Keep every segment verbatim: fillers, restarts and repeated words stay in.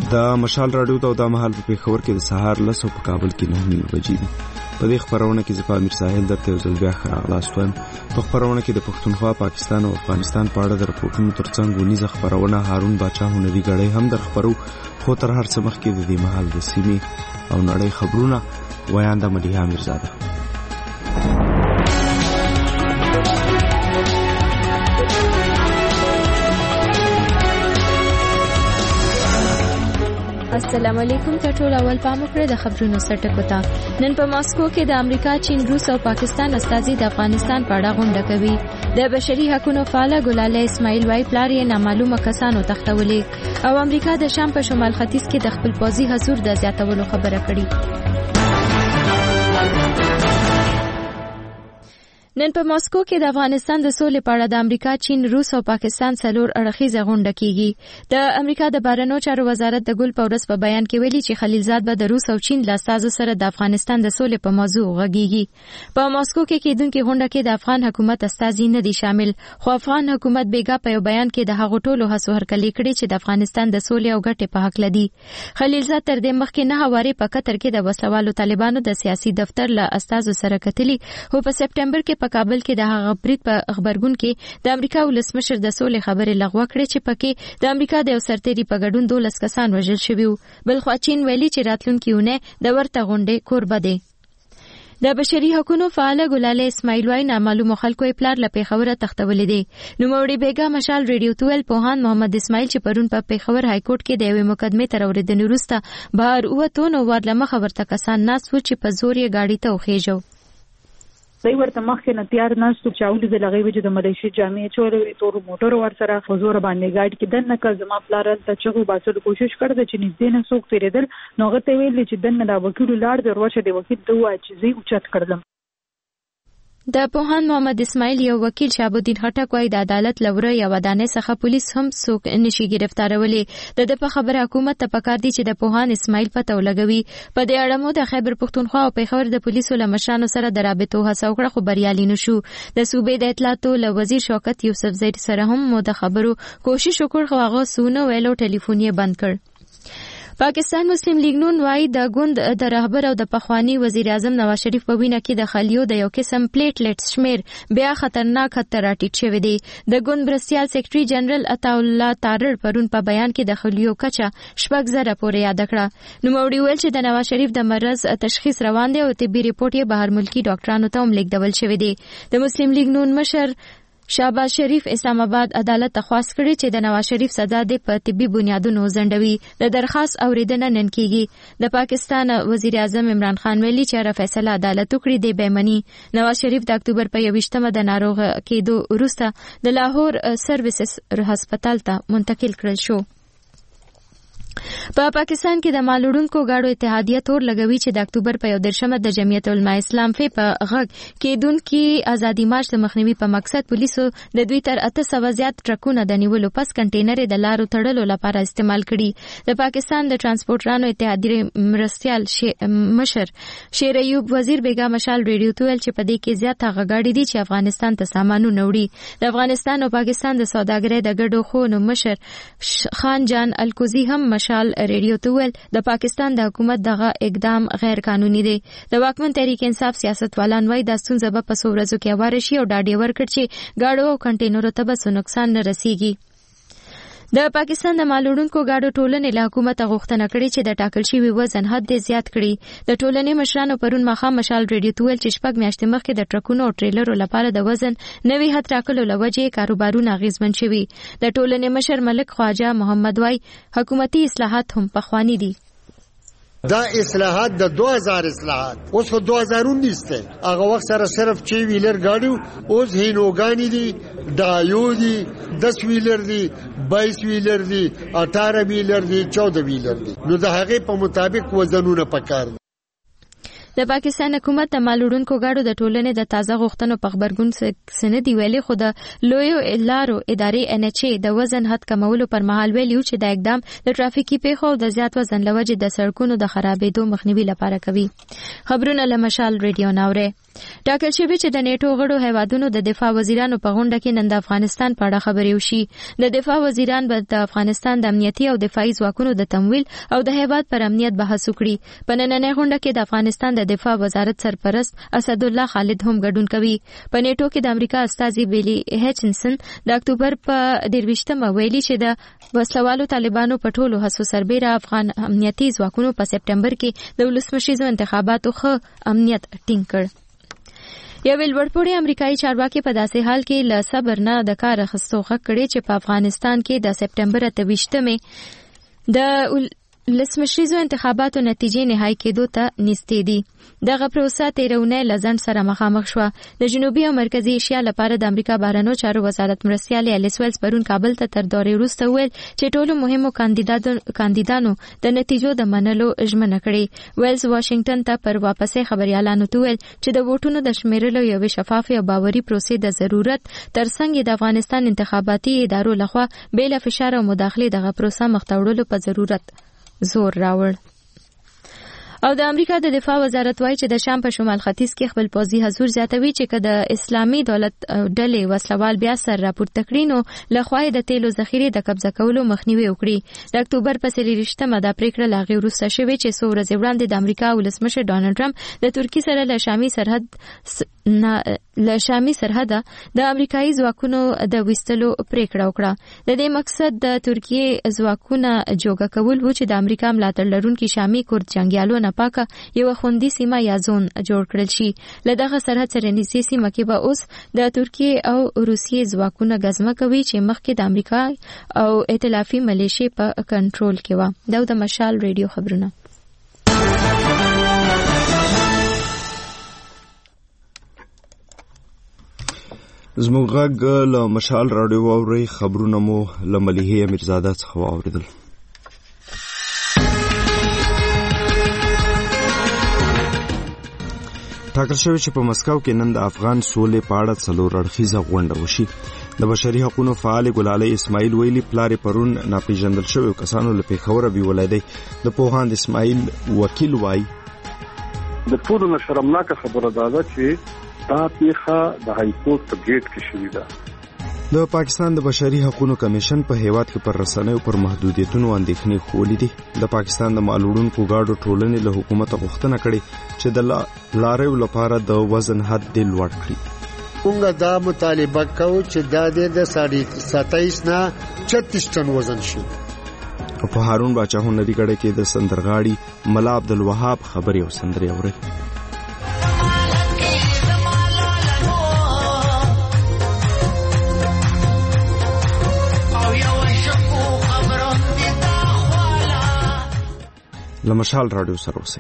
د مشال راډیو ته د مهال په پیښور کې د سهار لسو په کابل کې نه نیمه بجې دي. په دې خبرونه کې زه په امیر ساحل درته یو ځل بیا ښه راغلاست وایم. په خبرونه کې د پښتونخوا، پاکستان او افغانستان په اړه د رپورټونو ترڅنګ ونیزه خبرونه هارون باچا هنري ګړی هم در خبرو. خو تر هر څه مخکې د دې مهال د سیمې او نړۍ خبرونه ویانده مدیحه امیرزاده. السلام علیکم. ټول اول پام وکړئ د خبرونو سرټکو ته. نن په ماسکو کې د امریکا، چین، روس او پاکستان استازي د افغانستان په اړه غونډه کوي. د بشري حقوقو فعال ګلاله اسماعیل وای پلار یې نامعلومه کسانو تختولې او امریکا د شام په شمال ختیځ کې د خپل پوځي حضور د زیاتولو خبره کړې. نن په ماسکو کې د افغانستان د سولې په اړه د امریکا، چین، روس او پاکستان څلور اړخیزه غونډه کیږي. د امریکا د بهرنیو چارو وزارت د ګل په ورځ په بیان کې ویلي چې خلیلزاد به د روس او چین له استازو سره د افغانستان د سولې په موضوع غږیږي. په ماسکو کې کېدونکې غونډه کې د افغان حکومت استازي نه دي شامل، خو افغان حکومت بیګا په یو بیان کې د هغو ټولو هڅو هرکلی کړي چې د افغانستان د سولې او ګټې په حق لدی. خلیلزاد تر دې مخکې نه هواري په قطر کې د وسوالو طالبانو د سیاسي دفتر له استازو سره کتلي، خو په سپټمبر کې په کابل کې د هغه برید په خبرګون کې د امریکا ولسمشر د سولې خبرې لغوه کړې چې پکې د امریکا د یو سرتیري په ګډون دولس کسان وژل شوي وو. بلخوا چین ویلي چې راتلونکي اونۍ د ورته غونډې کوربه دی. د بشري حقوقو فعال ګلاله اسماعیل وای نامعلومو خلکو یې پلار له پیښور تختولې دي. نوموړي بیګا مشال ریډیو تویل پوهان محمد اسماعیل چې پرون په پیښور های کورټ کې د یوې مقدمې تر اورېدنې وروسته بهر ووتو نو ور له مخه ورته کسان ناست وو چې په زور یې ګاډي ته وخېژو. دوی ورته مخکې نه تیار ناستو چې اولې د لغې وجه د ملیشي جامې چولې تور موټر ور سره په زور باندې ګاډي کې دنه کړ. زما پلار ته چغو باسلو کوشش کړ چې نږدې نه څوک تیرېدل، نو هغه ته ویل چې دنه دا وکیل لاړ د ورشه د وکیل ته وایي چې زه اوچت کړم. د پوهان محمد اسماعیل یو وکیل شهابالدین خټک وایي د عدالت لوره یا ودانې څخه پولیس هم څوک نشي گرفتارولې. د د په خبره حکومت ته پکار دي چې د پوهان اسماعیل پته ولګوي. په دې اړه مو د خیبر پښتونخوا او پیښور د پولیسو له مشرانو سره د رابطو هڅه وکړه، خو بریالي نشو. د صوبې د اطلاعاتو له وزیر شوکت یوسف زید سره هم مو د خبرو کوشش وکړ، خو هغه سونه ویلو ټلیفون یې بند کړ. پاکستان مسلم لیگ نون وايي د ګوند د رهبر او د پخوانی وزیر اعظم نواز شریف په وینا کې د خلیو د یو قسم پلیټلیټ شمیر بیا خطرناک خطر راټیټ شوی دی. د ګوند برسیال سیکریټري جنرال عطاالله تارړ پرون په بیان کې د خلیو کچه شپږ زره پورې یاد کړه. نوموړي ویل چې د نواز شریف د مرض تشخیص روان دی او طبي ریپورت یې بهر ملکی ډاکټرانو ته هم لیږدول شوی دی. د مسلم لیگ نون مشر شهباز شریف اسلام آباد عدالت ته خواست کړی چې د نواز شریف سزا د په طبي بنیادونو ځنډوي. د درخواست اوریدنه نن کیږي. د پاکستان وزیر اعظم عمران خان ویلي چې هر فیصله عدالت وکړي دی بیمنی. نواز شریف د اکتوبر په یوویشتمه د ناروغ کېدو وروسته د لاهور سرویسز هسپتال ته منتقل کړل شو. په پاکستان کې د مالوړونکو گاډو اتحادیه تور لګوي چې د اکتوبر په یو درشمه د جمعیت العلماء اسلام په غږ کېدونکي ازادي مارچ د مخنیوي په مقصد پولیسو د دوی تر اته سوه زیات ټرکونه د نیولو پس کنټینر د لارو تړلو لپاره استعمال کړي. د پاکستان د ترانسپورټرانو اتحادیې مرستیال مشر شیر ایوب وزیر بیګا مشال ریډیو تویل چې په دې کې زیات هغه گاډي دي چې افغانستان ته سامانونه وړي. د افغانستان او پاکستان د سوداګرۍ د ګډو خونو مشر خان جان الکوزی هم مشال ریډیو تویل د پاکستان د حکومت دغه اقدام غیر قانوني دی. د واکمن تحریک انصاف سیاستوالان وایي د ستونزه به په څو ورځو کې هواره شي او ډاډ یې ورکړ چې ګاډو او کنټینرو ته به څه نقصان نه رسیږي. د پاکستان د مالوړونکو گاډو ټولنې له حکومت غوښتنه کړې چې د ټاکل شوي وزن حد زیات کړي. د ټولنې مشرانو پرون ماښام مشال ریډیو تویل چې شپږ میاشتې مخکې د ټرکونو او ټریلرو لپاره د وزن نوي حد ټاکلو له وجې کاروبارونه اغیزمن شوي. د ټولنې مشر ملک خواجه محمد وای حکومتي اصلاحات هم پخوانی دي. دا اصلاحات د دو هزار اصلاحات اوس په دو هزار انیس ته هغه وخت سره صرف چې ویلر گاډیو اوس هینوګانی دي، دایو دي، دس ویلر دي، بایس ویلر دي، اٹھارہ ویلر دي، چودہ ویلر دي. نو د هغه په مطابق وزنونه پکار دي. د پاکستان حکومت د مالوړونکو گاډو د ټولنې د تازه غوښتنو په خبرګون سندي ویلي، خو د لویو لارو ادارې ان ایچ ای د وزن حد کمولو پر مهال ویلي چې دا اقدام د ټرافیکي پیښو او د زیات وزن له وجې د سړکونو د خرابېدو مخنیوي لپاره کوي. خبرونه له مشال ریډیو ناوره. ټاکل شوی چې د نیټو غړو هیوادونو د دفاع وزیرانو په غونډه کې نن د افغانستان په اړه خبرې وشي. د دفاع وزیران به د افغانستان د امنیتي او دفاعي ځواکونو د تمویل او د هیواد پر امنیت بحث وکړي. په نننۍ غونډه کې د افغانستان د دفاع وزارت سرپرست اسدالله خالد هم ګډون کوي. په نیټو کې د امریکا استازي بیلی هچنسن د اکتوبر په درویشتمه ویلي چې د وسلوالو طالبانو په ټولو هڅو سربېره افغان امنیتي ځواکونو په سپټمبر کې د ولسمشریزو انتخاباتو ښه امنیت ټینګ کړ. یو لوړپوړی امریکایي چارواکي په داسې حال کې له صبر نه د کار اخیستو غږ کړی چې په افغانستان کې د سپټمبر اته ویشتمې د ولسمشریزو انتخاباتو نتیجې نهایی کېدو ته نږدې دي. دغه پروسه تیرونه لزن سره مخامخ شوه. د جنوبي او مرکزی ایشیا لپاره د امریکا بهرنیو چارو وزارت مرستیال الیس ویلز پرون کابل ته تر دورې وروسته ویل چې ټولو مهمو کاندیدانو د نتیجو د منلو ژمنه کړې. ویلز واشنگټن ته پر واپسې خبريالانو ته ویل چې د ووټونو د شمیرلو یو شفاف او باوري پروسې د ضرورت ترڅنګ د افغانستان انتخاباتي ادارو لخوا بلا فشار او مداخله دغه پروسه مختوړلو په ضرورت زور راوړ. او د امریکا د دفاع وزارت وایي چې د شام په شمال ختیځ کې خپل پوځي حضور زیاتوي چې که د اسلامي دولت ډلې وسلوال بیا سر راپورته کړي نو لخوا د تیلو ذخیرې د قبضه کولو مخنیوي وکړي. د اکتوبر په څلېرویشتمه دا پریکړه له هغې وروسته شوې چې څو ورځې وړاندې د امریکا ولسمشر ډانلډ ټرمپ د ترکیې سره له شامي سرحد له شامي سرحده د امریکایي ځواکونو د ویستلو پریکړه وکړه. د دې مقصد د ترکیې ځواکونه جوګه کول و چې د امریکا ملاتړ لرونکي شامي کورد جنگیالو نه پاکه یو خوندي سیمه یا زون جوړ کړل شي. له دغه سرحد سره نږدې سیمه کې به اوس د ترکیې او روسیې ځواکونه غزمه کوي چې مخکې د امریکا او ائتلافي ملیشې په کنټرول کې و. دا د مشال ریډیو خبرونه. زموږ غږ له مشال راډیو واورئ. خبرونه مو له ملیحې امیرزاده څخه واورېدل. ټاکل شوی چې په مسکو کې نن د افغان سولې په اړه څلور اړخیزه غونډه وشي. د بشري حقوقو فعال ګلالۍ اسماعیل ویلي پلار پرون ناپېژندل شوی کسانو له پیښور بیولای دی. د پوهاند اسماعیل وکیل وایي د ټولو نه شرمناکه خبره ده چې دا پیښه د های کورټ په گیټ کې شوې ده. د پاکستان د بشري حقوقو کمیشن په هیواد کې پر رسنیو پر محدودیتونو اندېښنې خولې دي. د پاکستان د معلوړونکو ګاډو ټولنې له حکومت غوښتنه کړې چې د لاریو لپاره د وزن حد د لوړ کړي. موږ دا مطالبه کوو چې دا د ستایس نه چتیس ټن وزن شي. په هارون باچا هنري ګډه کې د سندرغاړي ملا عبدالوهاب خبري او سندري اوري. لمشال رادیو سره اوسئ.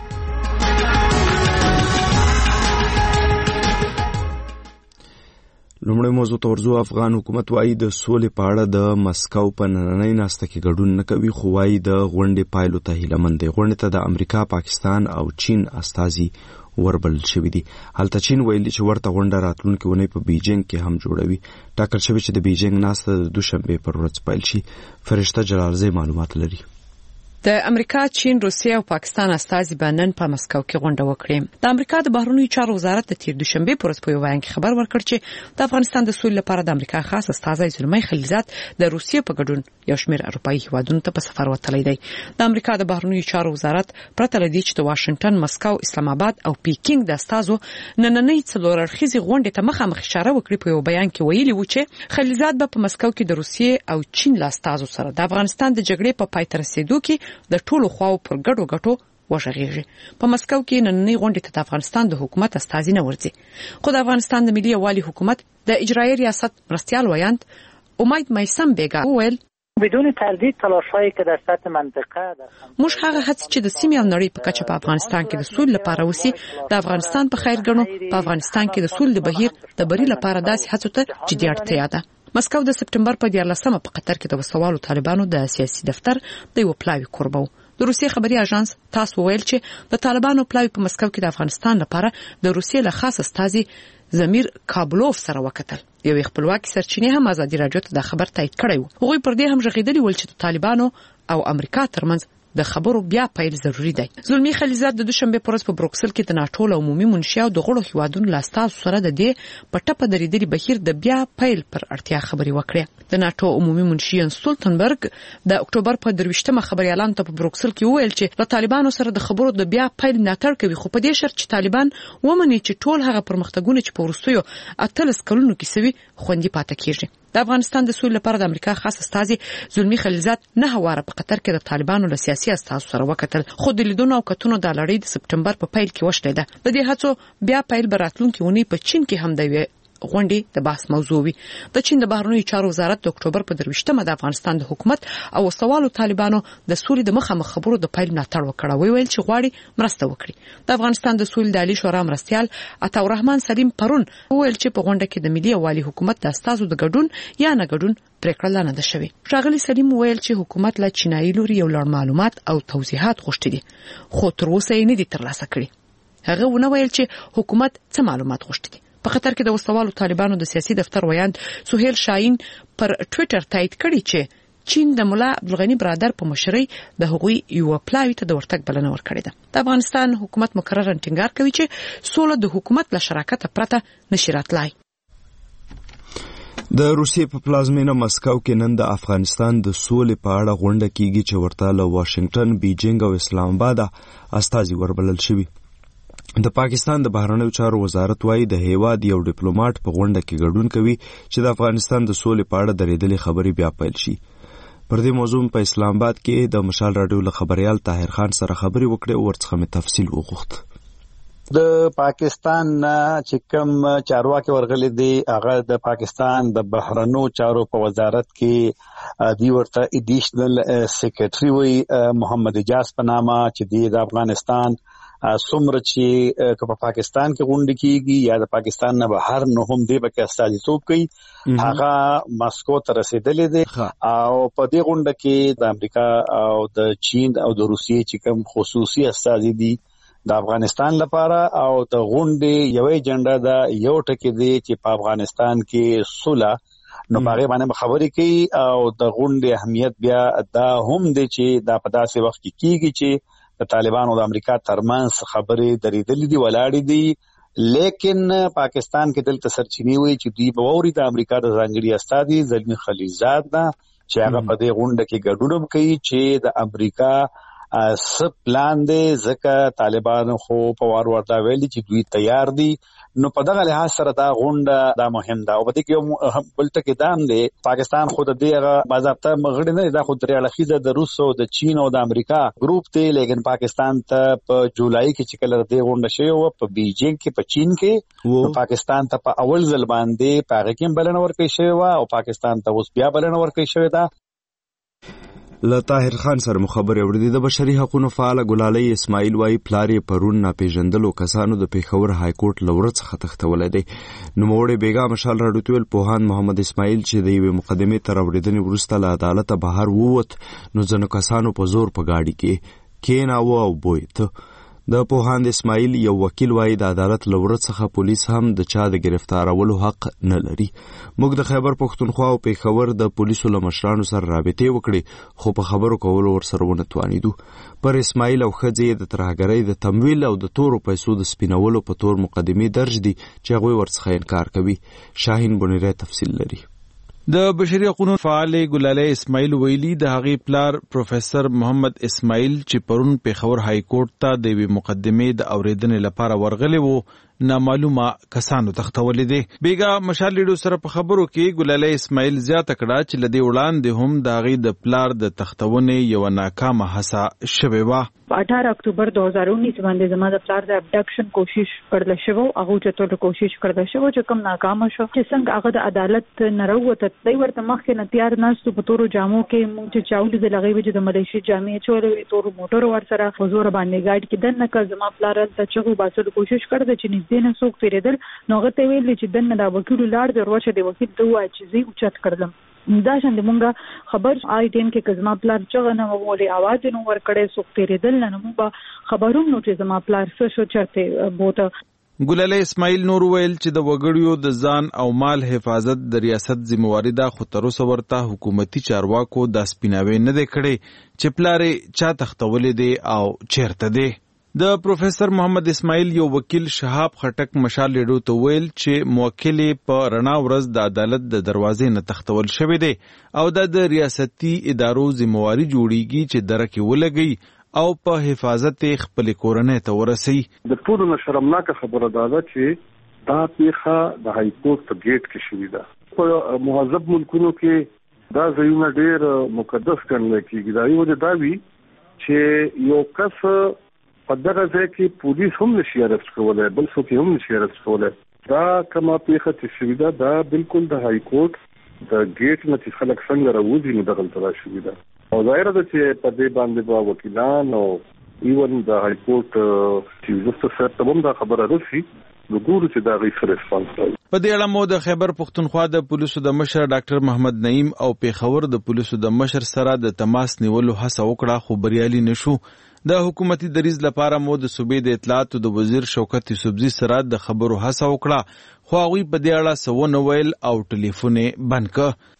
لومړی موضوع ته ورځو. افغان حکومت وایي د سولې په اړه د مسکو په نننۍ ناسته کې ګډون نه کوي، خو وایي د غونډې پایلو ته هیله مند دی. غونډې ته د امریکا، پاکستان او چین استازي وربلل شوي دي. هلته چین ویلي چې ورته غونډه راتلونکې اونۍ په بیجینګ کې هم جوړوي. ټاکل شوی چې د بیجینګ ناسته د دوشنبې پر ورځ پیل شي. فرشته جلالزی معلومات لري. د امریکا، چین، روسیه او پاکستان استازي بنن په مسکو کې غونډه وکړه. د امریکا د بهرنیو چارو وزارت د تیر دوشنبه پر ورځ په یو بیان کې خبر ورکړ چې د افغانستان د سولې لپاره د امریکا خاص استازي زلمی خلیلزاد د روسیې په ګډون یو شمېر اروپایي هیوادونو ته په سفر وتلی دی. د امریکا د بهرنیو چارو وزارت پرته لدی چې د واشنگټن، مسکو، اسلام آباد او پیکینګ د استازو نننۍ څلور اړخیزې غونډې ته مخامخ اشاره وکړي. په یو بیان کې ویلي و چې خلیلزاد به په مسکو کې د روسیې او چین له استازو سره د افغانستان د جګړې په پای ته رسیدو کې د ټولو خواو پر ګډو ګټو وشغېږي. په مسکو کې نننۍ غونډې ته د افغانستان د حکومت استازي نه ورځي، خو د افغانستان د ملي یووالي حکومت د اجرایي ریاست مرستیال ویاند امید میسم بیگا وویل بدون تردید تلاش‌هایی که در سطح منطقه موږ هغه هڅې چې د سیمې او نړۍ په کچه په افغانستان کې د سولې لپاره وسی د افغانستان په خیر ګڼو. په افغانستان کې د سولې د بهیر د بری لپاره داسې هڅو ته جدي اړتیا ده. مسکو د سپټمبر په دیارلسمه په قطر کې د وسوالو طالبانو د سیاسي دفتر د یو پلاوي کوربو. د روسیې خبري اژانس تاس وویل چې د طالبانو پلاوي په مسکو کې د افغانستان لپاره د روسیې له خاص استازي زمیر کابلوف سره وکتل. یو خپلواکي سرچینې هم ازادي راډیو ته د خبر تایید کړی و. هغوی پر دې هم ژغېدلي ول چې د طالبانو او امریکا ترمنځ د خبرو بیا پیل ضروری دی. زلمی خلیزاد د دوشنبه پرځ په بروکسل کې د ناټو له عمومي منشي او د غړو هیوادونو لاستاو سره د دې پټه پدریدلي بهیر د بیا پیل پر اړتیا خبري وکړه. د ناټو عمومي منشي سټولټنبرګ د اکتوبر په درويشتمه خبري اعلان ته په بروکسل کې وویل چې له طالبانو سره د خبرو د بیا پیل ملاتړ کوي، خو په دې شرط چې طالبان ومني چې ټول هغه پرمختګونه چې په وروستیو اتلس کلونو کې سوي خوندي پاتې کیږي. د افغانستان د سولې لپاره د امریکا خاص استازي زلمی خلیزاد نه هواره په قطر کې د طالبانو له سیاسي استازو سره وکتل، خو د لیدونو او کتونو د لړۍ د سپټمبر په پیل کې وشلې ده. د دې هڅو بیا پیل براتلونکي ونی په چین کې هم دی غونډې د بحث موضوع وي. د چین د بهرنیو چارو وزارت د اکتوبر په درويشتمه د افغانستان د حکومت او سوالو طالبانو د سولې د مخامخ خبرو د پیل ملاتړ وکړ، ویل چې غواړي مرسته وکړي. د افغانستان د سولې د عالی شورا مرستيال عطاالرحمن سلیم پرون ویل چې په غونډه کې د ملي او والي حکومت د استازو د ګډون یا نه ګډون پریکړه نه ده شوې. ښاغلي سلیم ویل چې حکومت له چینایي لوري یو لړ معلومات او توضیحات غوښتي دي، خو تر اوسه یې نه دي ترلاسه کړي. هغه ونه ویل چې حکومت څه معلومات غوښتي دي. په قطر کې د وسوالو طالبانو د سیاسي دفتر ویاند سهیل شاهین پر ټوئیټر تایید کړی چې چین د مولا عبدالغنی برادر په مشرۍ د هغوی یو پلاوی ته د ورتګ بلنه ورکړې ده. د افغانستان حکومت مکرر ټینګار کوي چې سوله د حکومت له شراکت پرته نشي راتلای. د روسیې په پلازمینه مسکو کې نن د افغانستان د سولې په اړه غونډه کیږي چې ورته له واشنگټن، بیجینګ او اسلام آباد استازي وربلل شوي. د پاکستان د بهرنیو چارو وزارت وايي د هیواد یو ډیپلوماټ په غونډه کې ګډون کوي چې د افغانستان د سولې په اړه درېدلې خبرې بیا پیل شي. پر دې موضوع په اسلام آباد کې د مشال رادیو له خبريال طاهر خان سره خبرې وکړې او ورڅخه مې تفصیل وغوښت. د پاکستان چې کوم چارواکي ورغلي دي هغه د پاکستان د بهرنیو چارو په وزارت کې دی ورته ایډیشنل سیکریټري وي محمد اجاز په نامه چې دی د افغانستان څومره چې په پاکستان کې غونډه کیږي یا د پاکستان نه بهر نه هم دی به استازیتوب کوي، هغه ماسکو ته رسیدلې دي او په دې غونډه کې د امریکا او د چین او د روسیې چې کوم خصوصي استازي دي د افغانستان لپاره او د غونډې یو ایجنډا دا یو ټکی دی چې په افغانستان کې صلح نو هغه باندې خبرې کوي او د غونډې اهمیت بیا دا هم دی چې دا په داسې وخت کې کیږي چې د طالبانو د امریکا ترمنځ خبرې درېدلې دي ولاړې دي، لیکن پاکستان کې دلته سرچینې وي چې دوی به ووري د امریکا د ځانګړي استازي زلمی خلیزاد نه چې هغه په دې غونډه کې ګډون کوي چې د امریکا س پلان دی، ځکه طالبان خو په وار ورته ویلي چې دوی تیار دي. نو په دغه لحاظ سره دا غونډه دا مهم ده او په دې کې بل ټکی دا هم دی پاکستان خو د دې هغه باضابطه مغړی نه دا خو درې اړخیزه د روس او د چین او د امریکا ګروپ دی، لیکن پاکستان ته په جولای کې چې کله دې غونډه شوې و په بیجینګ کې په چین کې پاکستان ته په اول ځل باندې په هغه کې بلنه ورکړې شوې و او پاکستان ته اوس بیا بلنه ورکړې شوې ده. له طاهر خان سره مخابره وړي د بشري حقوقو فعال ګلالي اسماعیل وايي پلاری پرون ناپېژندلو کسانو د پیښور های کورټ لورڅ څخه تختولې دي. نو موړې بیګا مشال راډیو پوهان محمد اسماعیل چې د یوې مقدمې تر وړاندې ورسته له عدالت بهر ووت نو ځنو کسانو په زور په گاډي کې کېناوه او بویت. د پوهان اسماعیل یو وکیل وايي د عدالت لورڅ څخه پولیس هم د چا د گرفتارولو حق نه لري. موږ د خیبر پښتونخوا او پیښور د پولیسو له مشرانو سره رابطې وکړې خو په خبرو کولو ورسره ونه توانیدو. پر اسماعیل او خځې د ترهګرۍ د تمویل او د تورو پیسو د سپینولو په تور مقدمې درج دي چې هغوی ورڅخه انکار کوي. شاهین بنیری تفصیل لري. د بشري حقوقو فعال ګلالي اسماعیل ویلي د هغې پلار پروفیسور محمد اسماعیل چې پرون پیښور های کورټ ته د یوې مقدمې د اوریدنې لپاره ورغلی وو نامعلومه کسانو تختولې دي. بیګا مشال لیډو سره په خبرو کې ګلالي اسماعیل زیاته کړه چې لدی وړاندې هم د هغې د پلار د تختونې یو ناکامه هڅه شوې وه. अठारह अक्टूबर दो हज़ार उन्नीस باندې زما د پلار د ابډکشن کوشش کړل شو، هغه چتول کوشش کړل شو چې کوم ناکام شو چې څنګه هغه د عدالت نه راوته دی ورته مخکې نه تیار نهستو په تورو جامو کې مونږ چې چاول د لغې وجه د ملیشي جامې چولې تورو موټر ور سره حضور باندې گاډ کې دنه کا زما پلار ته چغو باسل کوشش کړل چې نږدې نه څوک تیرېدل نو هغه ته ویل چې دنه دا وکیل لاړ د ورچې د وکیل دوه چې زی اوچت کړل. دا شند مونږه خبر آی ټین کې کزما پلار چغه نه وولې आवाज نو ور کړې څوک تیرېدل نه مونږه خبروم نو چې زما پلار څه شو چرته بوته. ګلالي اسماعیل نور ویل چې د وګړیو د ځان او مال حفاظت د ریاست ذمہواری ده، خو تر اوسه ورته حکومتي چارواکو دا سپیناوی نه دی کړی چې پلارې چا تختولې دی او چیرته دی. د پروفیسور محمد اسماعیل یو وکیل شهاب خټک مشال ریډیو ته ویل چې موکل په رڼا ورځ د عدالت د دروازې نه تختول شوی دی او د ریاستي ادارو ذمہواری جوړیږي چې درکې ولګي او په حفاظت خپل کورنۍ ته ورسي. د ټولو نه شرمناکه خبره ده چې دا پیښه د های کورټ په گیټ کې شوې ده. په مهذب ملکونو کې دا ځایونه ډېر مقدس ګڼل کېږي. دا یو د داوی چې یو کس په دغه ځای کې پولیس هم نشي ارست کولای، بل څوک هم نشي ارست کولای. دا کومه پیښه چې شوې ده دا بالکل د های کورټ د گیټ نه چې خلک څنګه راوځي نو دغه ترا شوې ده. او ظاهره ده چې په دې باندې به وکیلان او ایون د های کورټ چیف جسټس صاحب ته هم دا خبره رسي نو ګورو چې دا غي ریسپانس کوي. په دې اړه مو د خیبر پښتونخوا د پولیسو د مشر ډاکټر محمد نعیم او پیښور د پولیسو د مشر سره د تماس نیولو هڅه وکړه خو بریالي نشو. د حکومتي دریځ لپاره مو د صوبې د اطلاعات د وزیر شوکت یوسفزي سره د خبرو هڅه وکړه خو هغوی په دې اړه څه ونه ویل او ټلیفون یې بند کړ.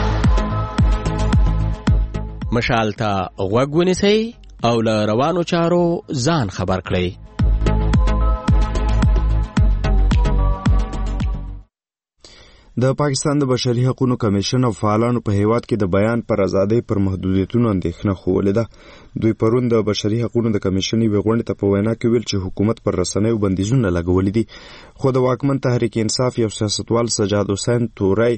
مشال ته غوږ ونیسئ او له روانو چارو ځان خبر کړئ. د پاکستان د بشري حقوقو کمیشن او فعالانو په هیواد کې د بیان پر ازادۍ پر محدودیتونو اندېښنه ښودلې ده. دوی پرون د بشري حقوقو د کمیشن یوې غونډې ته په وینا کې ویل چې حکومت پر رسنیو بندیزونه لګولي دي، خو د واکمن تحریک انصاف یو سیاستوال سجاد حسین تورای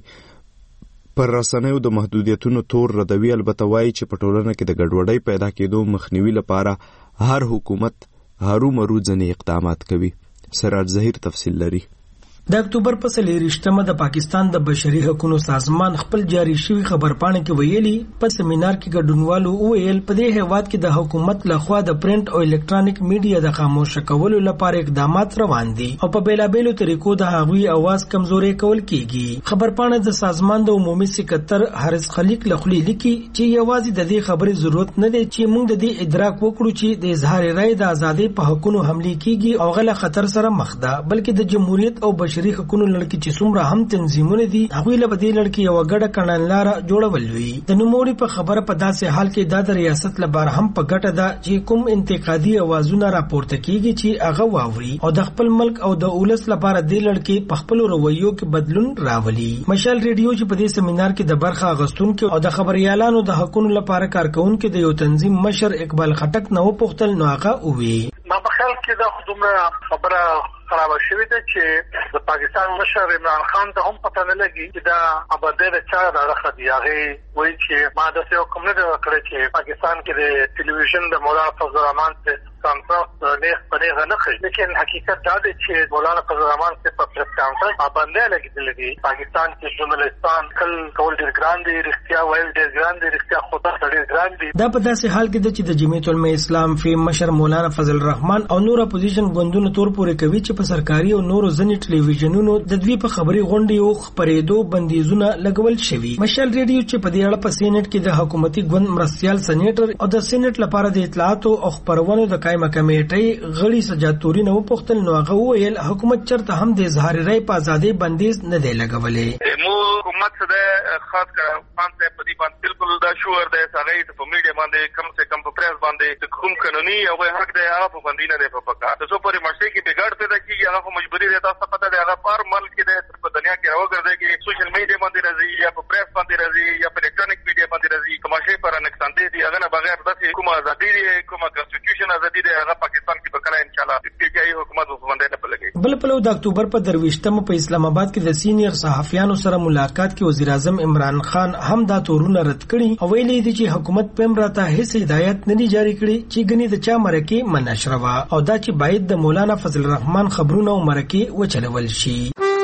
پر رسنیو د محدودیتونو تور ردوي. البته وایي چې په ټولنه کې د ګډوډۍ پیدا کېدو مخنیوي لپاره هر حکومت هرومرو ځینې اقدامات کوي. سراج ظهیر تفصیل لري. د اکتوبر په څلېرویشتمه د پاکستان د بشري حقوقو سازمان خپل جاری شوی خبرپاڼه کې ویلي په سیمینار کې ګډونوالو وویل په دې هیواد کې د حکومت لخوا د پرنٹ او الکترونیک میډیا د خاموش کولو لپاره اقدامات روان دي او په بیلابېلو طریقو د هغوی اواز کمزوري کول کیږي. خبرپاڼه د سازمان د عمومي سکرټر حارث خلیق لخوا لیکي چې یوازې د دې خبرې ضرورت نه دی چې موږ د دې ادراک وکړو چې د اظهار رائے د ازادۍ په حقونو حمله کیږي او غله خطر سره مخ ده، بلکې د جمهوریت او بشري حقوقو لړکی چې څومره هم تنظیمونه دي هغوی له دې لړکی یو غړه کړنلاره جوړول وي. د نوموړي په خبره په داسې حال کې دا د ریاست لپاره هم په ګټه ده چې کوم انتقادي اوازونه راپورته کیږي چې هغه واوري او د خپل ملک او د اولس لپاره دې لړکی په خپل رویو کې بدلون راولي. مشال ریډیو چې په دې سیمینار کې د برخه اغوستونکو او د خبريالانو د حقوقو لپاره کارکونکو د یو تنظیم مشر اقبال خټک نو پوښتل نو هغه وی ما په خیال کې دا خدومره خبره خراب شوې ده چې د پاکستان مشر عمران خان ته هم پته نه لګي چې دا اباده د چا راخه دی. هغه وایي چې ما د یو کوم نه کړی چې پاکستان کې د ټلویزیون د مولانا فضل الرحمن ته کانفرنس نه پنهغه نه کوي، لیکن حقیقت دا دی چې مولانا فضل الرحمن ته په پریس کانفرنس اباده لګیدل دي. پاکستان کې ژورنالستان کل کول ډیر ګران دي، رښتیا ویل ډیر ګران دي، رښتیا خدا ډیر ګران دي. دا په داسې حال کې چې د جمعیت العلماء اسلام فی مشر مولانا فضل الرحمن او نور اپوزیشن ګوندونو تور پورې کوي چې په سرکاري او نورو ځینې ټلویزیونونو د دوی په خبري غونډې او خبرېدو بندیزونه لګول شوي. مشال ریډیو چې په دې اړه په سینټ کې د حکومتي ګوند مرستيال سېنیټر او د سېنټ لپاره د اطلاعات او خبرونو د قائمه کمیټې غړي سجاد توري نو پوښتل نو هغه ویل حکومت چرته هم د اظهار رائے په ازادۍ بندیز نه دی لګولې. مو حکومت څخه خاص کر پانته په دې باندې بالکل دا شوور دی هغه په میډیا باندې کم سے کم په پریس باندې کوم قانوني او حق دی هغه په باندې نه دی په پکا ته څو پرې مرشي کې بګړ پیدا کیږي هغه مجبوری دی تاسو پته دی هغه پر ملک کې په دنیا کې راوګرځي کې سوشل میډیا باندې راځي یا په پریس باندې راځي یا په الکترونیک میډیا باندې راځي کومه پر نقصان دی هغه نه بغیر د کومه ازادي دی کومه کنسټیټیوشن ازادي دی هغه پاکستان کې په کله ان شاء الله پی ټی آی حکومت په باندې نه پلګي. بل په لو د اکتوبر په درويشتمه په اسلام آباد کې د سینیئر صحافیانو سره ملاقات کې وزیر اعظم عمران خان هم دا تورونه رد کړي او ویلي دي چې حکومت پم راته هیڅ هدایت نه دی جاری کړی چې غني د چا مرکه منشروا او دا چې باید د مولانا فضل الرحمن خبرونه او مرکه وچلول شي.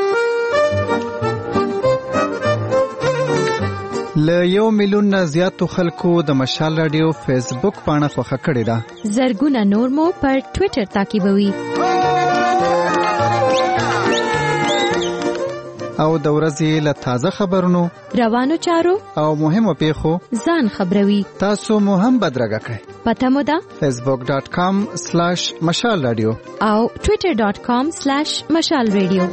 له یو میلیون نه زیاتو خلکو د مشال رادیو فیسبوک پاڼه خوښه کړې ده. زرګونه نور مو پر ټوئیټر تعقیبوي او د ورځې له تازه خبرونو روانو چارو او مهمو پیښو ځان خبروي. تاسو مو هم بدرګه کړئ. پته مو ده facebook dot com slash مشال رادیو او twitter dot com slash مشال رادیو.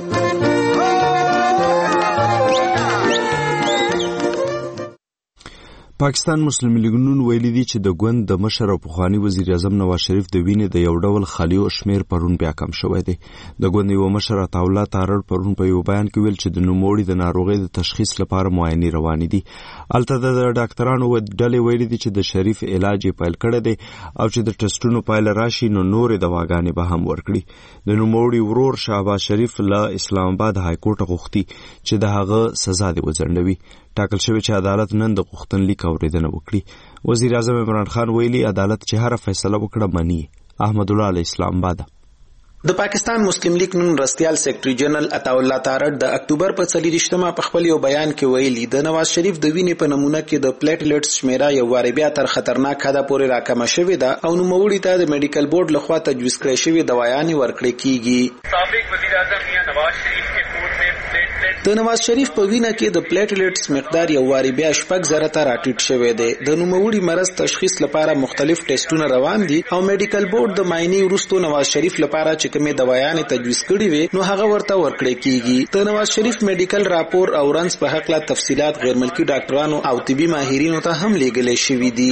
پاکستان مسلم لیگ نون ویلي دي چې د ګوند د مشر او پخوانی وزیر اعظم نواز شریف د وینې د یو ډول خالي او شمیر پرون بیا کم شوی دی. د ګوند یو مشر عطاالله تارړ پرون په یو بیان کې ویل چې د نوموړي د ناروغۍ د تشخیص لپاره معاینې روانې دي. البته د ډاکټرانو و ډلې ویلي دي چې د شریف علاج یې پیل کړی دی او چې د ټسټونو پایله راشي نو نورې دواګانې به هم ورکړي. د نوموړي ورور شهباز شریف له اسلام آباد های کورټ غوښتي چې د هغه سزا دې وځنډوي. ټاکل شوی چې عدالت نن د غوښتنلیک اورېدنه وکړي. وزیر اعظم عمران خان ویلي عدالت چې هر فیصله وکړه مني. احمد الله علی اسلام آباد. د پاکستان مسلم لیگ نن رستيال سیکریټری جنرال عطاالله تارړ د اکتوبر په څلورویشتمه په خپل یو بیان کې ویلي د نواز شریف د وینې په نمونه کې د پلیټلیټس شمیره یو وارې بیا تر خطرناک حده پورې راکمه شوې ده او نوموړي ته د میډیکل بورډ لخوا تجویز کړې شوې دوايانې ورکړې کیږي. سابق وزیر اعظم یا نواز شریف کې د نواز شریف په وینه کې د پلیټلیټس مقدار یو وارې بیا شپږ زره ته راټیټ شوی دی. د نوموړي مرض تشخیص لپاره مختلف ټیسټونه روان دي او میډیکل بورډ د معاینې وروسته نواز شریف لپاره چې کومې دوايانې تجویز کړې وي نو هغه ورته ورکړې کیږي. د نواز شریف میډیکل راپور او رنس په حق لا تفصيلات غیر ملکی ډاکټرانو او طبي ماهرینو ته هم لیږل شوي دي.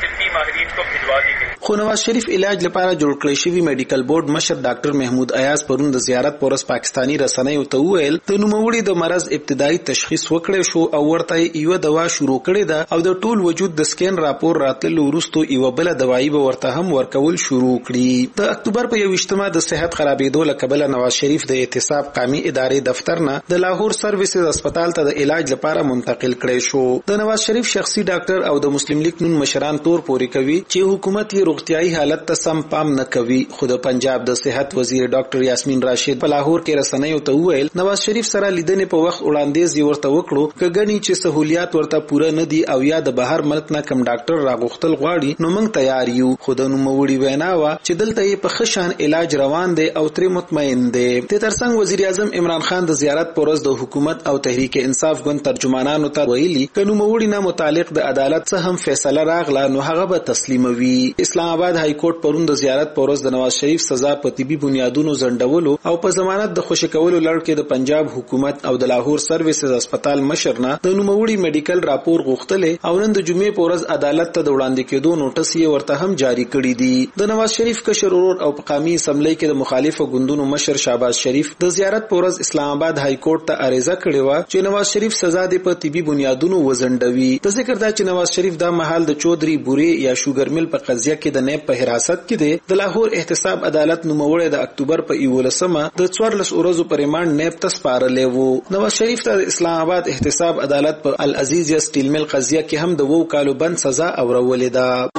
خو نواز شریف علاج لپاره جوړ کړی شوی میډیکل بورډ مشر ډاکټر محمود ایاز پرون د زیارت پورس پاکستانی رسنیو ته وویل د نوموړي د مرض ابتدایي تشخیص وکړی شو او ورته یو دوا شروع کړې ده او د ټول وجود د سکین راپور راتللو وروسته یو بل دوايي به ورته هم ورکول شروع کړي. د اکتوبر په یوویشتمه د صحت خرابېدو له کبله نواز شریف د احتساب قومي ادارې دفتر نه د لاهور سرویسز هسپتال ته د علاج لپاره منتقل کړی شو. د نواز شریف شخصي ډاکټر او د مسلم لیگ نون مشران تور پوري کوي چې حکومت یې روغتيایي حالت ته سم پام نه کوي. خو د پنجاب د صحت وزیر ډاکټر یاسمین راشد په لاهور کې رسنیو ته وویل نواز شریف سره لیدنې په وخت وړاندیز یې ورته وکړو چې ګڼي چې سہولیات ورته پوره نه دي او یا د بهر ملک نه کم ډاکټر راغوښتل غواړي نو موږ تیار یو. خو د نوموړي وینا وا چې دلته یې په خشان علاج روان دی او تر مطمئن دی. د ترڅنګ وزیر اعظم عمران خان د زیارت پورز د حکومت او تحریک انصاف ګوند ترجمانانو ته ویلي ک نوموړي نه متعلق د عدالت څخه هم فیصله راغله نو هغه به تسلیموي. اسلام آباد های کورټ پرون د زیارت پورز د نواز شریف سزا په طبي بنیادونو زندولو او په ضمانت د خوشی کولو لړ کې د پنجاب حکومت او د لاهور سرویسز هسپتال مشر نه د نوموړي میډیکل راپور غوښتلې او نن د جمعې پورز عدالت ته د وړاندې کېدو نوټس یې ورته هم جاری کړی دی. د نواز شریف کشر ورور او په قومي اسمبلی کې د مخالفو ګوندونو مشر شهباز شریف د زیارت پورز اسلام آباد های کورټ ته عریضه کړې و چې نواز شریف سزا دې په طبي بنیادونو وزندوي. د ذکر دا چې نواز شریف د محل د چودري بوري یا شوګر مل په قضیه کې د نیب په حراست کې دی. د لاهور احتساب عدالت نوموړی د اکتوبر په یولسمه د څوارلس ورځو پر ریمانډ نیب ته سپارلی وو. نواز شریف ته د اسلام آباد احتساب عدالت په العزیزیه سټیل مل قضیه کې هم د وو کالو بند سزا اورولې ده.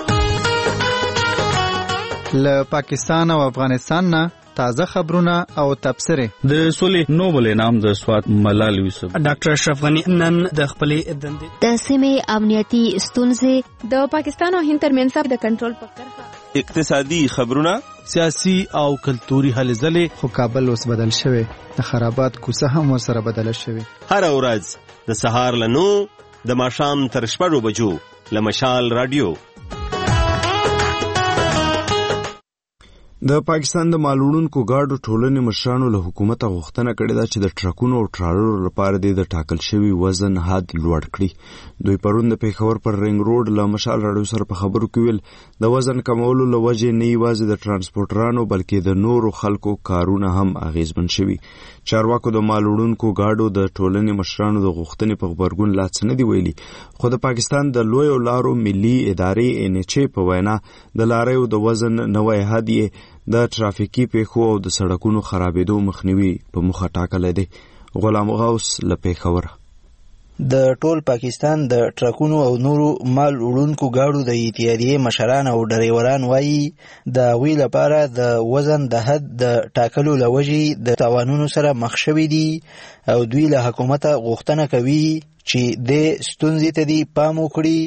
له پاکستان او افغانستان نه تازه خبرونه او تبصره. د سولې نوبل انعام د سوات ملال یوسف ډاکټر اشرف غنی نن د خپلې دندې د سیمې امنیتي ستونزې د پاکستان او هند ترمنځ د کنټرول په کرښه اقتصادي خبرونه سیاسي او کلتوري هلې ځلې. خو کابل اوس بدل شوی د خرابات کوڅه هم ورسره بدله شوی. هر ورځ د سهار له نو د ماښام تر شپږو بجو له مشال رادیو. د پاکستان د مالوړونکو ګاډو ټولنې مشرانو له حکومت غوښتنه کړې ده چې د ټرکونو او ټرالرو لپاره د ټاکل شوی وزن حد لوړ کړي. دوی پرون د پیښور پر رنګ روډ له مشال رادیو سره په خبرو کې ویل د وزن کمولو له وجې نه یوازې د ترانسپورټرانو بلکې د نورو خلکو کارونه هم اغیزمن شوي. چارواکو د مالوړونکو ګاډو د ټولنې مشرانو د غوښتنې په غبرګون لا څه نه دي ویلي. خو د پاکستان د لویو لارو ملي ادارې ان ایچ ای په وینا د لاریو د وزن نوی حد یې د ټرافیکي پیښو او د سړکونو خرابېدو مخنیوي په موخه ټاکلی دی. غلام غوث له پیښوره. د ټول پاکستان د ټرکونو او نورو مال وړونکو ګاډو د اتحادیې مشران او ډریوران وایي د هغوی لپاره د وزن د حد د ټاکلو له وجې د تاوانونو سره مخ شوي دي او دوی له حکومته غوښتنه کوي چې د ستونزې ته دې پام وکړي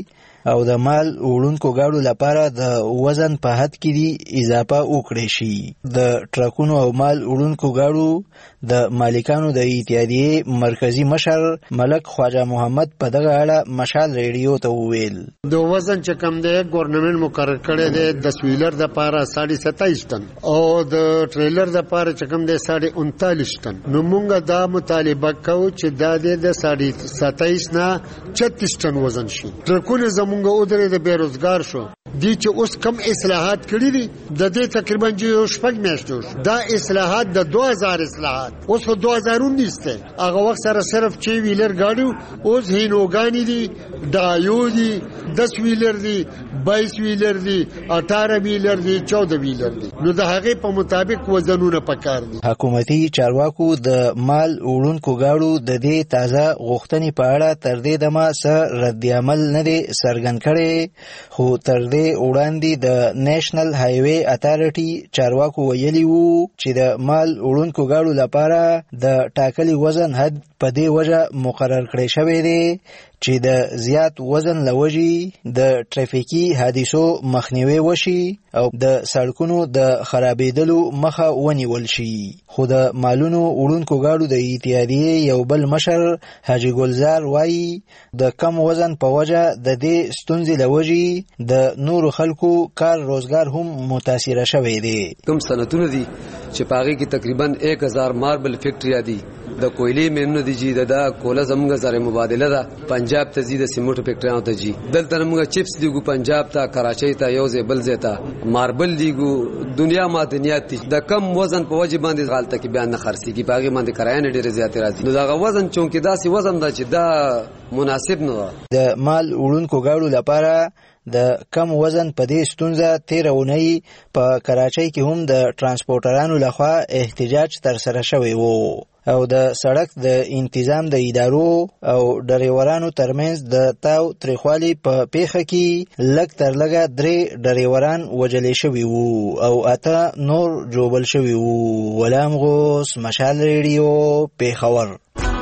او د مال وړونکو ګاډو لپاره د وزن په حد کې دی اضافه وکړي شي. د ټرکونو او مال وړونکو ګاډو د مالکانو د اتحادیې مرکزی مشر ملک خواجه محمد په دغه اړه مشال ریډیو ته وویل د وزن چې کم دی ګورنمنت مقرر کړی دی د سویلر د لپاره ساڑھے ستائیس ټن او د ټریلر د لپاره چې کم دی ساڑھے انتالیس ټن. نو موږ دا مطالبه کوو چې دا د ساڑھے ستائیس نه چھتیس ټن وزن شي. ټرکونه زمونږ ودرې د بیروزګار شو دي چې اوس کم اصلاحات کړي دي د دې تقریبا یو شپږ میاشتې دا اصلاحات د دوه هزار اصلاحات اوس په دوه هزار انیس ته هغه وخت سره صرف چې ویلر گاډیو اوس هینوګانی دي دایو دي دس ویلر دي بائیس ویلر دي اٹھارہ ویلر دي چودہ ویلر دي. نو د هغه په مطابق وزنونه پکار دي. حکومتي چارواکو د مال وړونکو گاډو د دې تازه غوښتنې په اړه تر دې دمه سره رد عمل نه دی څرګند کړی خو تر دې وړاندې د نېشنل هایوي اتارټي چارواکو ویلي وو چې د مال وړونکو ګاډو لپاره د ټاکلي وزن حد په دې وجه مقرر کړی شوی دی چې د زیات وزن لوجي د ټریفیکي حادثو مخنیوي وشي او د سړکونو د خرابېدلو مخه ونیول شي. خو د مالونو وړونکو ګاډو د اتحادیې یو بل مشر حاجی ګلزار وایي د کم وزن په وجه د دې ستونزې لوجي د نورو خلکو کار روزګار هم متاثر شوی دی. کوم صنعتونه دي چې پاغي کې تقریبا یک هزار ماربل فیکټریا دي د کویلې مینونه دي چې د کوله زموږ سره مبادله ده پنجاب ته زیاده سیمټ فیکټریانو ته جی دلته موږ چپس دیګو پنجاب ته کراچۍ ته یو ځای بل ځای ته ماربل دیګو دنیا معدنیات د کم وزن په وجه باندې غالطه کې بیان نه خرسيږي باغې باندې کرایه نه ډېر زیات راځي. نو دا وزن چونکې داسې وزن ده چې دا مناسب نه ده. د مال وړونکو ګاډو لپاره د کم وزن په دې ستونزه تیر اونۍ په کراچۍ کې هم د ترانسپورټرانو لخوا احتجاج تر سره شوی وو او د سړک د انتظام د ادارو او ډریورانو ترمنځ د تاو تریخوالي په پیښه کې لږ تر لږه درې ډریوران وژل شوي وو او اته نور جوړل شوي وو. غلام غوث مشال ریډیو پیښور.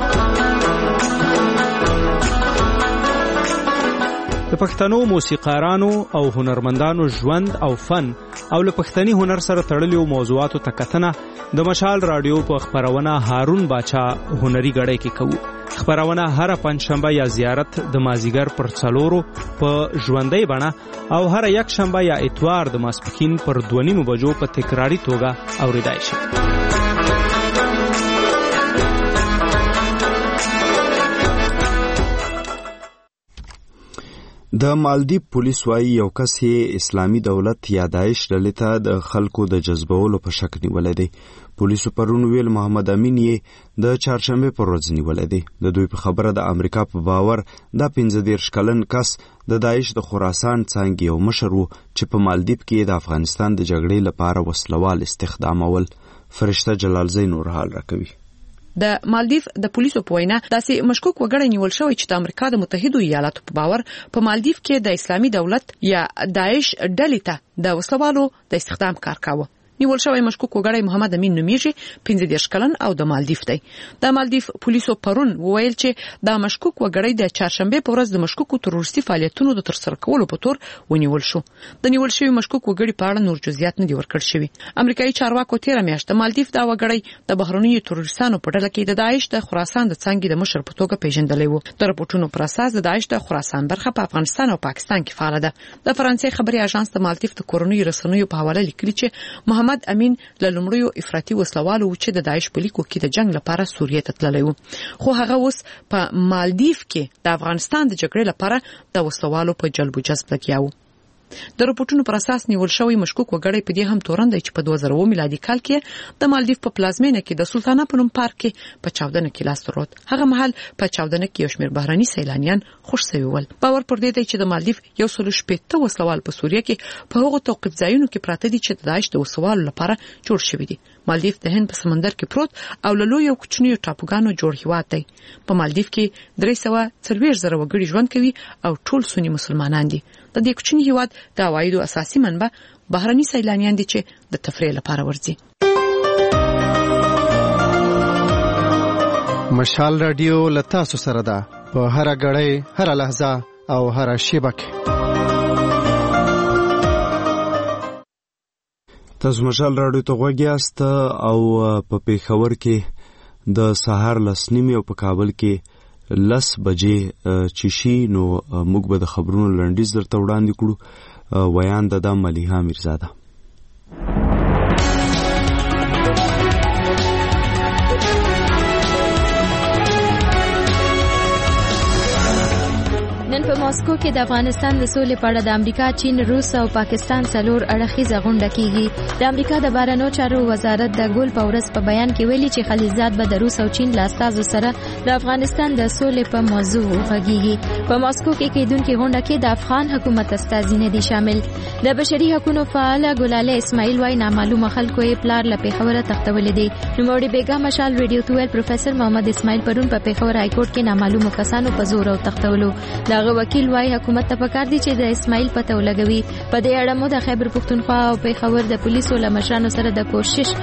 د پښتنو موسیقارانو او هنرمندانو ژوند او فن او له پښتني هنر سره تړلو موضوعاتو ته کتنه د مشال رادیو په خبرونه هارون باچا هنري غړی کې کوو. خبرونه هر پنځشنبه یا زیارت د مازیګر پر څلورو په ژوندۍ بڼه او هر یک شنبه یا اتوار د ماسپښین پر دوه نیمو بجو په تکراری توګه اوریدای شي. د مالدیپ پولیس وايي یو کس یې اسلامي دولت یا داعش ډلې ته د خلکو د جذبولو په شک نیولی دی. پولیسو پرون ویل محمد امین یې د چهارشنبې پر ورځ نیولی دی. د دوی په خبره د امریکا په باور دا پنځه دېرش کلن کس د داعش د خراسان څانګې یو مشر و چې په مالدیپ کې د افغانستان د جګړې لپاره وسلوال استخدامول. فرشته جلالزی نور حال راکوي. د مالدیف د پولیسو په وینا داسې مشکوک وګړی نیول شوی چې د امریکا د متحدو ایالاتو په باور په مالدیف کې د اسلامي دولت یا داعش ډلې ته د وسلوالو د استخدام کار کاوه. نیول شوی مشکوک وګړی محمد امین نومیږي، پنځه دېرش کلن او د مالدیف دی. د مالدیف پولیسو پرون وویل چې دا مشکوک وګړی د چهارشنبې په ورځ د مشکوکو تروریستي فعالیتونو د ترسره کولو په تور ونیول شو. د نیول شوی مشکوک وګړي په اړه نور جزئیات نه دي ورکړل شوي. امریکایي چارواکو تیر میاشت د مالدیف دا وګړی د بهرنیو تروریستانو په ډله کې د داعش د خراسان د څانګې د مشر په توګه پیژندلی و. د راپورټونو پر اساس د داعش د خراسان برخه په افغانستان او پاکستان کې فعال ده. د فرانسې خبري اژانس د مالدیف د کورنیو رسنیو په حواله لیکلي چې محمد امین لومړیو افراطي وسلوالو چې د داعش په لیکو کې د جنگ لپاره سوریې ته تللی و، خو هغه اوس په مالدیف کې د افغانستان د جګړې لپاره د وسلوالو په جلب و جذب لګیا و. د راپورټونو پر اساس نیول شوی مشکوک وګړی په دې هم تورن دی چې په دوه زره اووه میلادي کال کې د مالدیف په پلازمینه کې د سلطانه په نوم پارک کې په چاودنه کې لاس درلود. هغه مهال په چاودنه کې یو شمېر بهرني سیلانیان خوش شوي ول. باور پر دې دی چې د مالدیف یو سل شپېته وسلوال په سوریه کې په هغو توقیف ځایونو کې پراته دي چې د داعش د وسلوالو لپاره جوړ شوي دي. مالدیف د هند په سمندر کې پروت او له لویو کوچنیو ټاپوګانو جوړ هیواد دی. په مالدیف کې درې سوه څلوېښت زره وګړي ژوند کوي او ټول سني مسلمانان دي. د دې کوچني هیواد د عوایدو اساسي منبع بهرني سیلانیان دي چې د تفریح لپاره ورځي. مشال رادیو لتا سره ده په هر غړې هر لحظه او هر شیبه کې. تاسو مشال راډیو ته غوږ یاست او په پیښور کې د سهار لس نیمې او په کابل کې لس بجې چې شي نو موږ به د خبرونو لنډیز درته وړاندې کړو. ویان د دام ملیحه میرزاده. نن په ماسکو کې د افغانستان د سولې په اړه د امریکا، چین، روس او پاکستان څلور اړخیزه غونډه کیږي. د امریکا د بهرنیو چارو وزارت د ګول په ورځ په بیان کې ویلي چې خلیزات به د روس او چین له استازو سره د افغانستان د سولې په موضوع وغږیږي. په ماسکو کې کېدونکې غونډه کې د افغان حکومت استازي نه دي شامل. د بشري حقوقو فعال ګلاله اسماعیل وايي نامعلومه خلکو یې پلار له پیښوره تختولې دي. نوموړي بیګا مشال ریډیو ته ویل پروفیسور محمد اسماعیل پرون په پیښور های کورټ کې نامعلومه کسانو په زور او تختولو. هغه وکیل وايي حکومت ته پکار دي چې د اسماعیل پته ولګوي. په دې اړه مو د خیبر پښتونخوا او پیښور د پولیسو له مشرانو سره د کوشش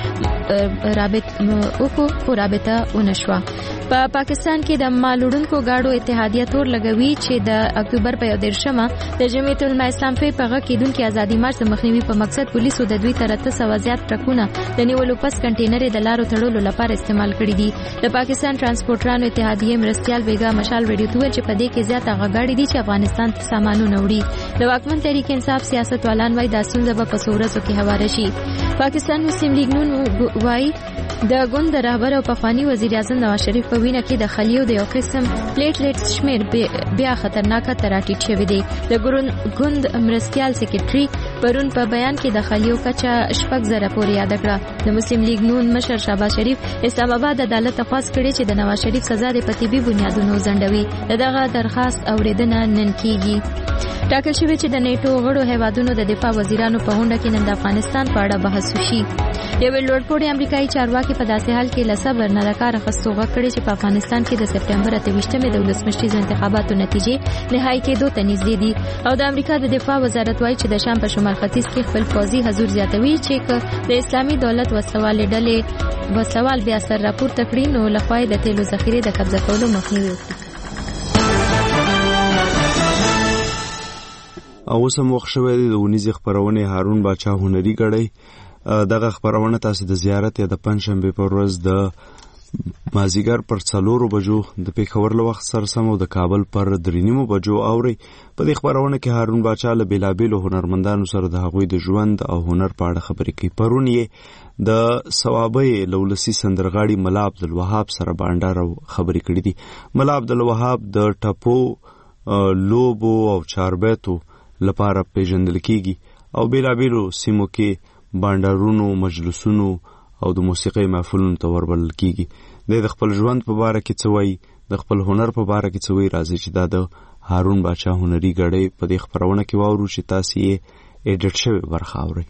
رابطه وکړو خو رابطه ونشوه. په پاکستان کې د مالوړونکو گاډو اتحادیه تور لګوي چې د اکتوبر په یو دیرشمه د جمعیت العلماء اسلام په پیغام کې دونکو ازادي مارچ د مخنیوي په مقصد پولیسو د دوی تر ته سو زیات ټرکونه د نیولو پس کنټینر د لارو تړلو لپاره استعمال کړي دي. د پاکستان ترانسپورټرانو اتحادیه مرستيال بیګا مشال ریډیو ته چې په دې کې زیات هغه گاډي دي چې افغانستان ته سامانونه وړي. د واکمن تحریک انصاف سیاست والان وايي د ستونزه په سورزو کې هواره شي. پاکستان مسلم لیگ نون وايي د ګوند رهبر او پخوانی وزیر اعظم نواز شریف په وینا کې د خلیو د یو قسم پلیټلیټ شمیر بیا خطرناکه تراټیټ شوی دی. د ګوند مرستيال سیکریټري پرون په بیان کې د خلیو کچا شپږ زره پورې یاد کړه. د مسلم لیگ نون مشر شهباز شریف اسلام آباد عدالت تخواست کړي چې د نواز شریف سزا د پتیبي بنیادونو ځنډوي. دغه درخواست اوریدنه نن کیږي. ټاکل شوی چې د نیټو غړو هیوادونو د دفاع وزیرانو په غونډه کې نن د افغانستان په اړه بحث وشي. یو لوړپوړی امریکایي چارواکي په داسې حال کې لصبر نه د کار اخیستو غږ کړی چې په افغانستان کې د سپټمبر اته ویشتمې د ولسمشریز انتخاباتو نتیجې نهایی کېدو ته نږدې دي. او د امریکا د دفاع وزارت وايي چې د شام په شمال ختیځ کې خپل پوځي حضور زیاتوي چې د اسلامي دولت وسوالې ډلې وسوال بیا سر راپورته کړي نو لخوا د تیلو ذخیرې د قبضه کولو مخنیوي وکړي. او اوس هم وخت شوی دی د ونیزې خپرونې هارون باچا هنري ګړی. دغه خپرونه تاسو د زیارت یا د پنځشنبې په ورځ د مازیګر پر څلورو بجو د پیښور له وخت سره سم او د کابل پر درې نیمو بجو اوري. په دې خپرونه کې هارون باچا له بیلابیلو هنرمندانو سره د هغوی د ژوند او هنر په اړه خبرې کوي. پرون یې د ثوابې لولسی سندرغاړي ملا عبدالوهاب سره بانډار او خبرې کړې دي. ملا عبدالوهاب د ټپو لوبو او چاربیتو لپاره پیژندل کیږي او بیلابیلو سیمو کې بانډارونو، مجلسونو او د موسیقۍ محفلونو ته وربلل کیږي. د خپل ژوند په باره کې څه وایي، د خپل هنر په باره کې څه وایي. راځي چې دا د هارون باچا هنري ګړی په دې خپرونه کې واورو چې تاسو یې ایډیټ شوی برخه اورئ.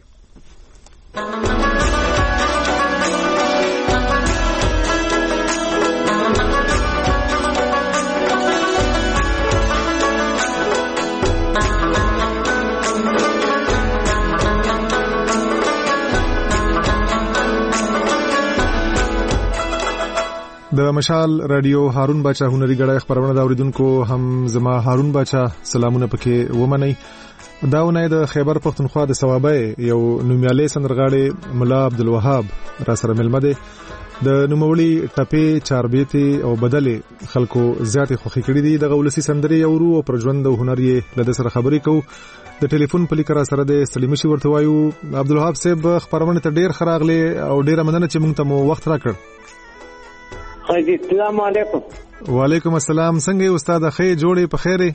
د مشال رادیو هارون باچا هنري ګړی خبرونه دا اوریدونکو هم زما هارون باچا سلامونه پکې ومنئ. داونه د خیبر پښتونخوا د ثوابې یو نومیالي سندرغاړي ملا عبدالوهاب را سره ملمه دی. د نوموړي ټپې، چاربیتې او بدلې خلکو زیاتې خوښې کړې دي. دغه ولسي سندرې اورو او پر ژوند او هنر یې له ده سره خبرې کوو. د ټلیفون په لیک را سره د ستړي مشي ورته وایو. عبدالوهاب صاحب خبرونه ته ډېر ښه راغلی او ډېره مننه چې موږ ته مو وخت راکړ. السلام علیکم. وعلیکم السلام. څنګه یې استاد؟ ښه جوړې په خیر؟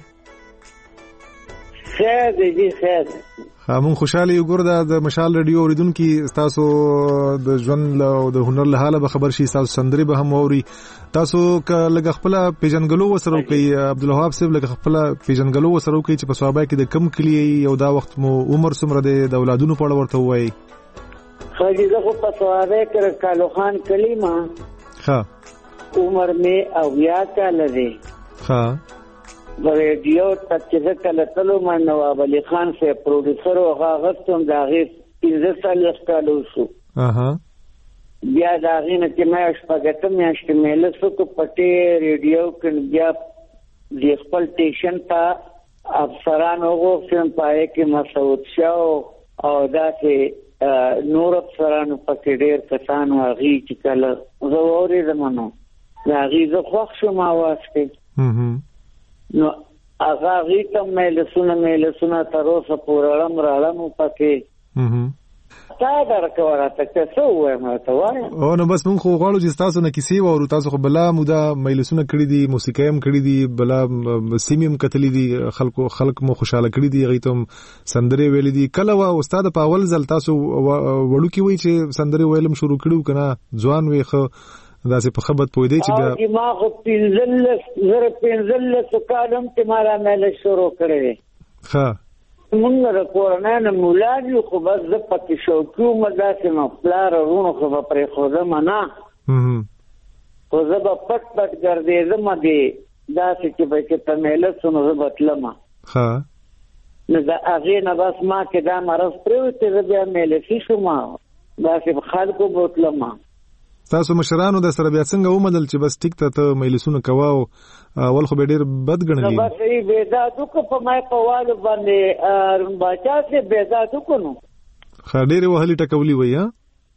خیر دی خیر. همون خوشاله یو ګور د مشال رادیو اوریدونکو تاسو د ژوند او د هنر له حاله به خبر شي، تاسو سندري به هم اوري. تاسو ک لګ خپل پیژنګلو وسره کوي عبدالوهاب صاحب، لګ خپل پیژنګلو وسره کوي چې په صوابه کې د کم کلی یو دا وخت مو عمر سمره د اولادونو په اړه ورته وایي. خو دې زه په صوابه کې کالو خان کلیما ها عمر میں اویا کال دی. ها ریډیو تک چې کله تلو ما نواب علي خان سے پروډوسر او غاغستم دا غي پنځه سال وستالو شو. اها بیا دا غینه چې مې شپږته میاشتې مې له څوک پټي ریډیو کې بیا د خپل ټیشن ته افسران وګورم پای کې مسعود شاه او دا چې نور افسرانو پکې ډېر کسانو هغه چې کله زوري زمانو دا غیزه خوښ شو ما واسطه نو هغه غي ته مې لسونه مې لسونه تر اوسه پورې رم رالم پکې تا درکو راته څه وایم ته وایم او نو بس مونږ خو غواړو چې تاسو نه کیسې وورو تاسو خو بلا مودا مېلسونه کړی دي موسیقي هم کړی دي بلا سیمیم کتلی دي خلکو خلک مو خوشاله کړی دي غي ته سندري ویل دي کله وا استاد په اول ځل تاسو وړو کې وای چې سندري ویلم شروع کړو کنه ځوان وي خو داسې په خبرت پوي دی چې دا ما خو پنځل زره پنځل سکالم ته مارا مېل شروع کړی ها مونږ د کورنۍ مولاجو خو بس د پکې شوکو مداسه نو پلار ورونو خو پرې خو زمانہ خو زب پټ پټ ګرځې زما دي داسې چې به کې تمهله سونه زبطلم ها نو دا هغه نه بس ما کې دا مرز پروت زه بیا مېل شي شوم داسې خلکو بوتلم تاسو مشرانو د سره بیا څنګه ومدل چې بس ټیک ته ته مېلسونه کواو اول خو به ډیر بد ګڼلی بس ای بيزادو کو په مې په والو باندې بچا سي بيزادو کو نو خډيره وهلي ټکولي وای ها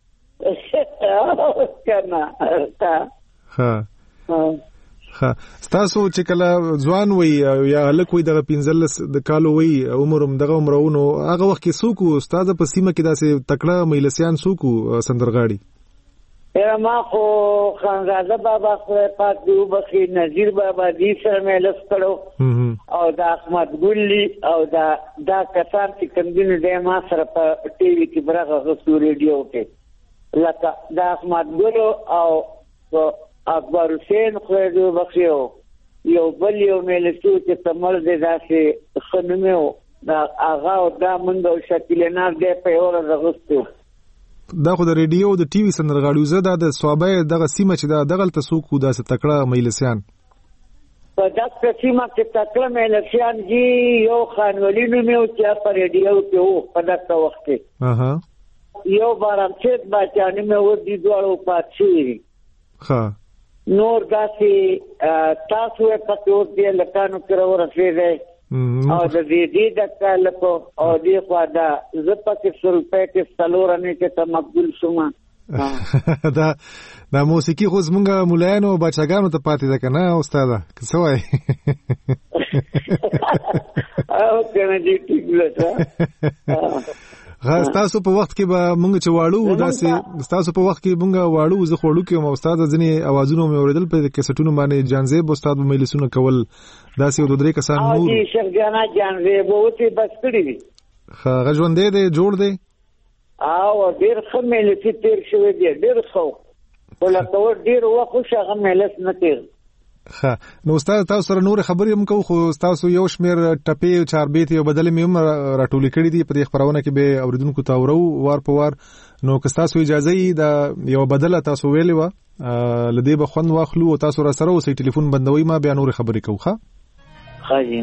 کنه تا ها ها تاسو چې کله ځوان وای یا لکوي دغه پنځلس د کالو وای عمرم دغه عمرونو هغه وخت کې سوکو استاد په سیمه کې داسې تکړه مېلسيان سوکو سندرغاړي اره ما خو خانزاده بابا خو پاک دیو بخی نظیر بابا دی سره مې لس کړو او دا احمد ګلی او دا دا کسان چې کمدینو د ما سره په ټي وي کې برغه غوښتو ریډیو کې لکه دا احمد ګلو او اکبر حسین خو دیو بخیو یو بل یو مې لسو چې تمل دې داسې خنمه دا هغه او دا منګ او شکل نه دې په اور غوښتو دا خو د ریډیو د ټي وي سندرغاړو زه دا د صوابه دغه سیمه چې دا دغه تاسو کو دا تکړه مېلسيان په دغه سیمه کې تکړه مېلسيان جی یو خانولینو مې او چې په ریډیو کې وو په دغه وخت کې اها یو بارم چې بچانه مې و دي دوړو پاتې ها نور داسې تاسو په توګه دې لکانو کې ورسېږي او د دې دې د کالکو او دې خوا دا زپکه سلپه کې سلورنه کې ته مقبول شوم دا دا موسیقي خو زمونږ مولانو بچاګانو ته پاتې ده کنه استاد څه وای او کنه دې ټیک لته غاز تاسو په وخت کې به مونږ چې واړو داسې تاسو په وخت کې مونږ واړو زه خوړو کې مو استاد ځنی اوازونه مې اوریدل په کیسټونو باندې جانزیب استاد مې لسونه کول داسې د درې کسان نور او دې شرګانا جانزیب او ته بس کړی دي ها غژوندې دې جوړ دې او ډیر خمل چې تیر شوی دی ډیر خو ولکه ډیر وخت شغه ملس نه تیر ها نو استاد تاسو سره نور خبرې هم کوو خو تاسو یو شمیر ټپې او چاربېت یو بدل مې هم راټولې کړې دي په دې خبرونه کې به اوریدونکو ته ورو وار په وار نو که تاسو اجازه یې دا یو بدل تاسو ویلې و لدې به خوند واخلو او تاسو را سره اوسې ټلیفون بندوي ما بیا نور خبرې کوو ښه خاجي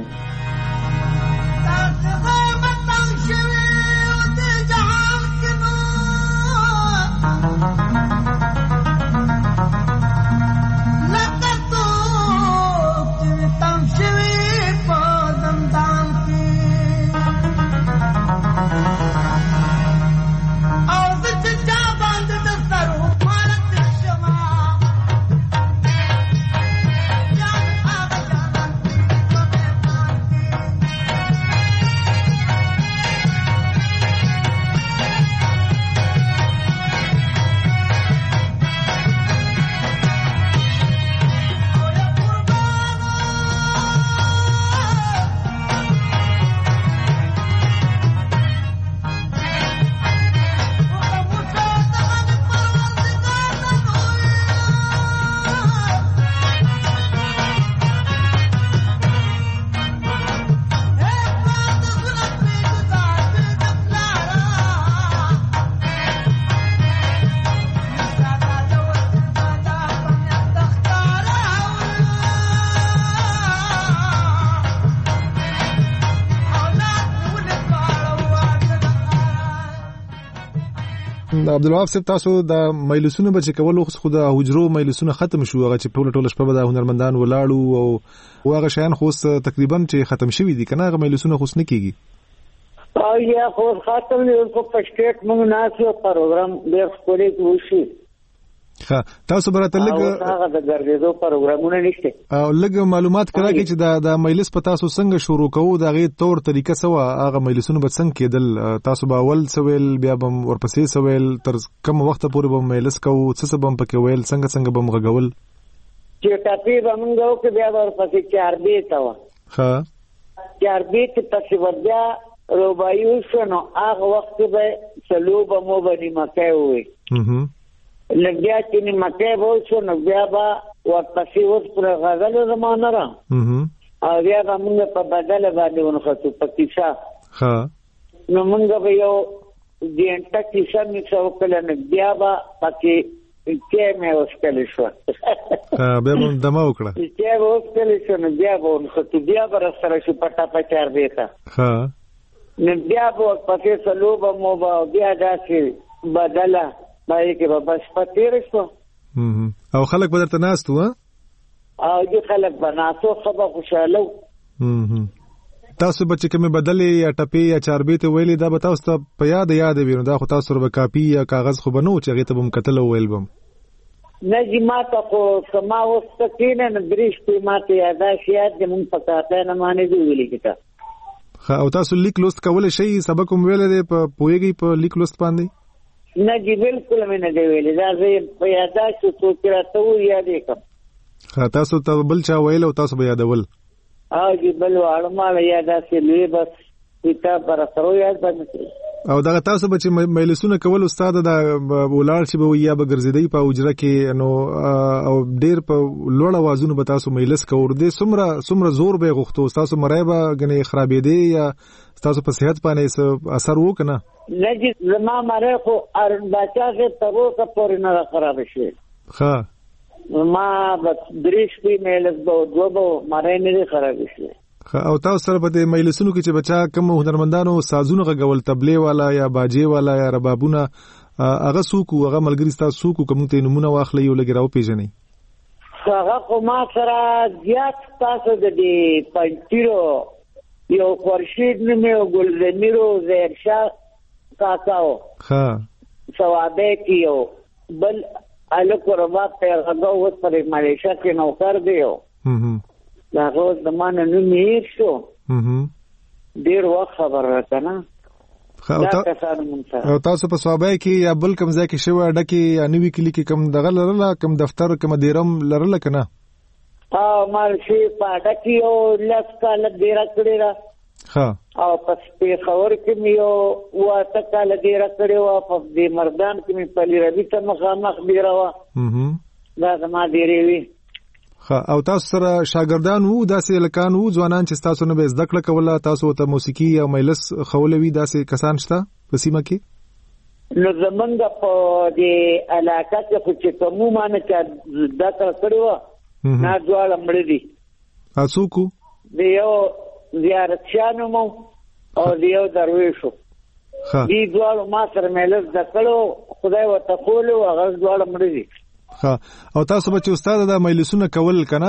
عبدالوهاب صاحب تاسو د مېلسونو بچ کول خو د حجرو مېلسونه ختم شو هغه چې ټول ټول شپه د هنرمندان ولاړو او هغه شیان خو تقریبا چې ختم شوي دي کنه هغه مېلسونه خو نه کیږي او یا خو خاطر یو په پښټیټ موږ ناسو پروګرام ډېر خپلې وشي. ها تاسو برته لګ هغه د ګرځېدو پروګرامونه نشته. او لګ معلومات کراږي چې دا د مجلس په تاسو څنګه شروع کوو دا غي تور طریقه سوا هغه مجلسونه به څنګه کېدل تاسو به اول سویل بیا به ورپسې سویل تر کوم وخت پورې به مجلس کوو څه څه به پکې ویل څنګه څنګه به مغول چې ټاپي به موږ او کې بیا ورپسې چار بي تا و ها چار بي ته پسې ورځا روبایو شنو هغه وخت به سلو به مو باندې مکه وي هم لګیا چې نه مکه وو شو نو بیا با ورپسې اوس پر غزل زمانه را او بیا موږ په بدل باندې ونخصو په کیسه ها نو موږ به یو دینټه کیسه می څو کله نه بیا با پکې کې مې اوسکل شو ها بیا مون دمو کړه چې به اوسکل شو نو بیا به ونخصو بیا به سره شو پټا پچار دیتا ها نو بیا به پکې سلو به مو بیا داسې بدله باید کې به بس پاتیر شو او خلک به درته ناستو ها او دې خلک به ناستو خبر خوشاله تاسو به چې کومه بدلې یا ټپې یا چاربې ته ویلې دا به تاسو ته په یاد یاد وي نو دا خو تاسو سره کاپي یا کاغذ خو بنو چې هغه ته به مکتل ویل بم نه جی ما ته خو سما وستکینه نه دریش په ماته یاداشیات د مون پکاته نه مانې دی ویلې کیته او تاسو لیک لوست کول شي سبق هم ویل دی په پويږي په لیک لوست باندې نه جی بالکل مې نه دی ویلې دا زه په یاداشت څو راته و یادې کوم ها تاسو ته بل چا ویل او تاسو به یادول ها جی بل اړمال یاداشت لوي بس کتاب پر سره یاد باندې او دا تاسو به چې مجلسونه کول استاد دا ولار چې به یا به ګرځیدي په اجره کې نو او ډیر په لوړ اوازونه به تاسو مجلس کوور دي سمره سمره زور به غوښتو تاسو مرایبه غني خرابېدي یا تاسو په صحت باندې اثر وکنه نه جی زما ماره خو ارن بچا کې تروسه پورې نه خراب شي ها ما بس دریش په مېلس به دوبو ماره نه خراب شي او تاسو سره په مجلسونو کې چې بچا کوم هنرمندانو سازونه غول تبلې والا یا باجې والا یا ربابونه هغه سوق هغه ملګری تاسو سوق کوم ته نمونه واخلې یو لګراو پیژنې هغه خو ما سره زیات تاسو د دې پنځیرو یو خورشید نیمه ګلزمیرو زیرشاه کاکاو ها ثوابه کیو بل الکو ربا پر هغه وس پر ملیشیا کې نوکر دیو هم دا روز د مان نو میر شو هم ډیر وخت خبر راته نه او تاسو په صوابه کې یا بل کوم ځای کې شو ډکه یا نوې کلی کې کوم دغه لرله کوم دفتر کوم دیرم لرله کنه ها مارشي پاډکی او لس کال ډیر کړی را ها او پس په خبر کې مې واته کال ډیر کړی او په دې مردان کې مې پلی ربي ته مخامخ ډیر وا هم دا زما ډیرې وی ها او تاسو سره شاګردان وو داسې لکان وو ځوانان چې تاسو نه به زده کړه کوله تاسو ته موسیقي او مجلس خولوي داسې کسان شته په سیمه کې نو زمونږ په دې علاقه کې چې کومه معنی چې زده کړو نه ډول مړ دي تاسو کو دیو زیارتيانو مو او دیو درویشو ها دې ډول ما سره مجلس زده کړو خدای وته کولو هغه ډول مړ دي ها او تاسو به چې استاد د مجلسونه کول کنه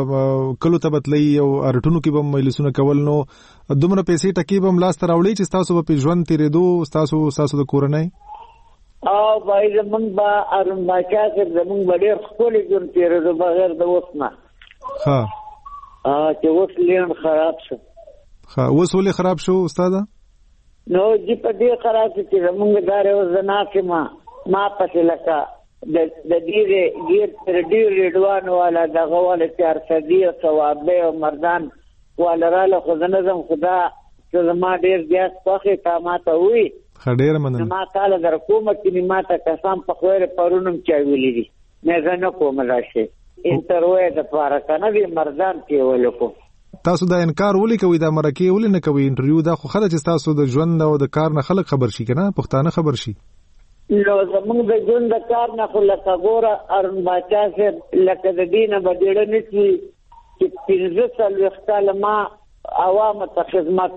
کلو ته بتلې او ارټونو کې به مجلسونه کول نو دومره پیسې ټکی به ملاست راوړي چې تاسو په ژوند تیرېدو تاسو تاسو د کورنۍ او بای زمون با ارم باچا چې زمون ډېر خپل ژوند تیرېدو بغیر د وسنه ها ا چې وس لین خراب شو ها وس ولې خراب شو استاد نو چې په دې خراب چې زمون دار او زنا کې ما ما پسې لکه د د دې غیر تر دې ریډوان والا دغه والا چار صدی او ثوابه او مردان ولراله خدانزم خدا چې ما ډیر زیات خوخه کاماته وي خډیر مننه ما تعالی در کومه کې ما ته قسم په خوره پرونم چا ویلې دي نه زنه کوم راشه انټروې د پاره کنه دې مردان کې ولکو تاسو دا انکار ولې کوي دا مرکه ولې نه کوي انټرویو دا خو خلک چې تاسو د ژوند او د کار نه خلک خبر شي کنه پښتانه خبر شي نو زمونږ د ژوند د کار نه خو لکه ګوره ارن باچا صاحب لکه د دینه بدېړه نشي چې پنځه څلوېښت کاله ما عوامو ته خدمت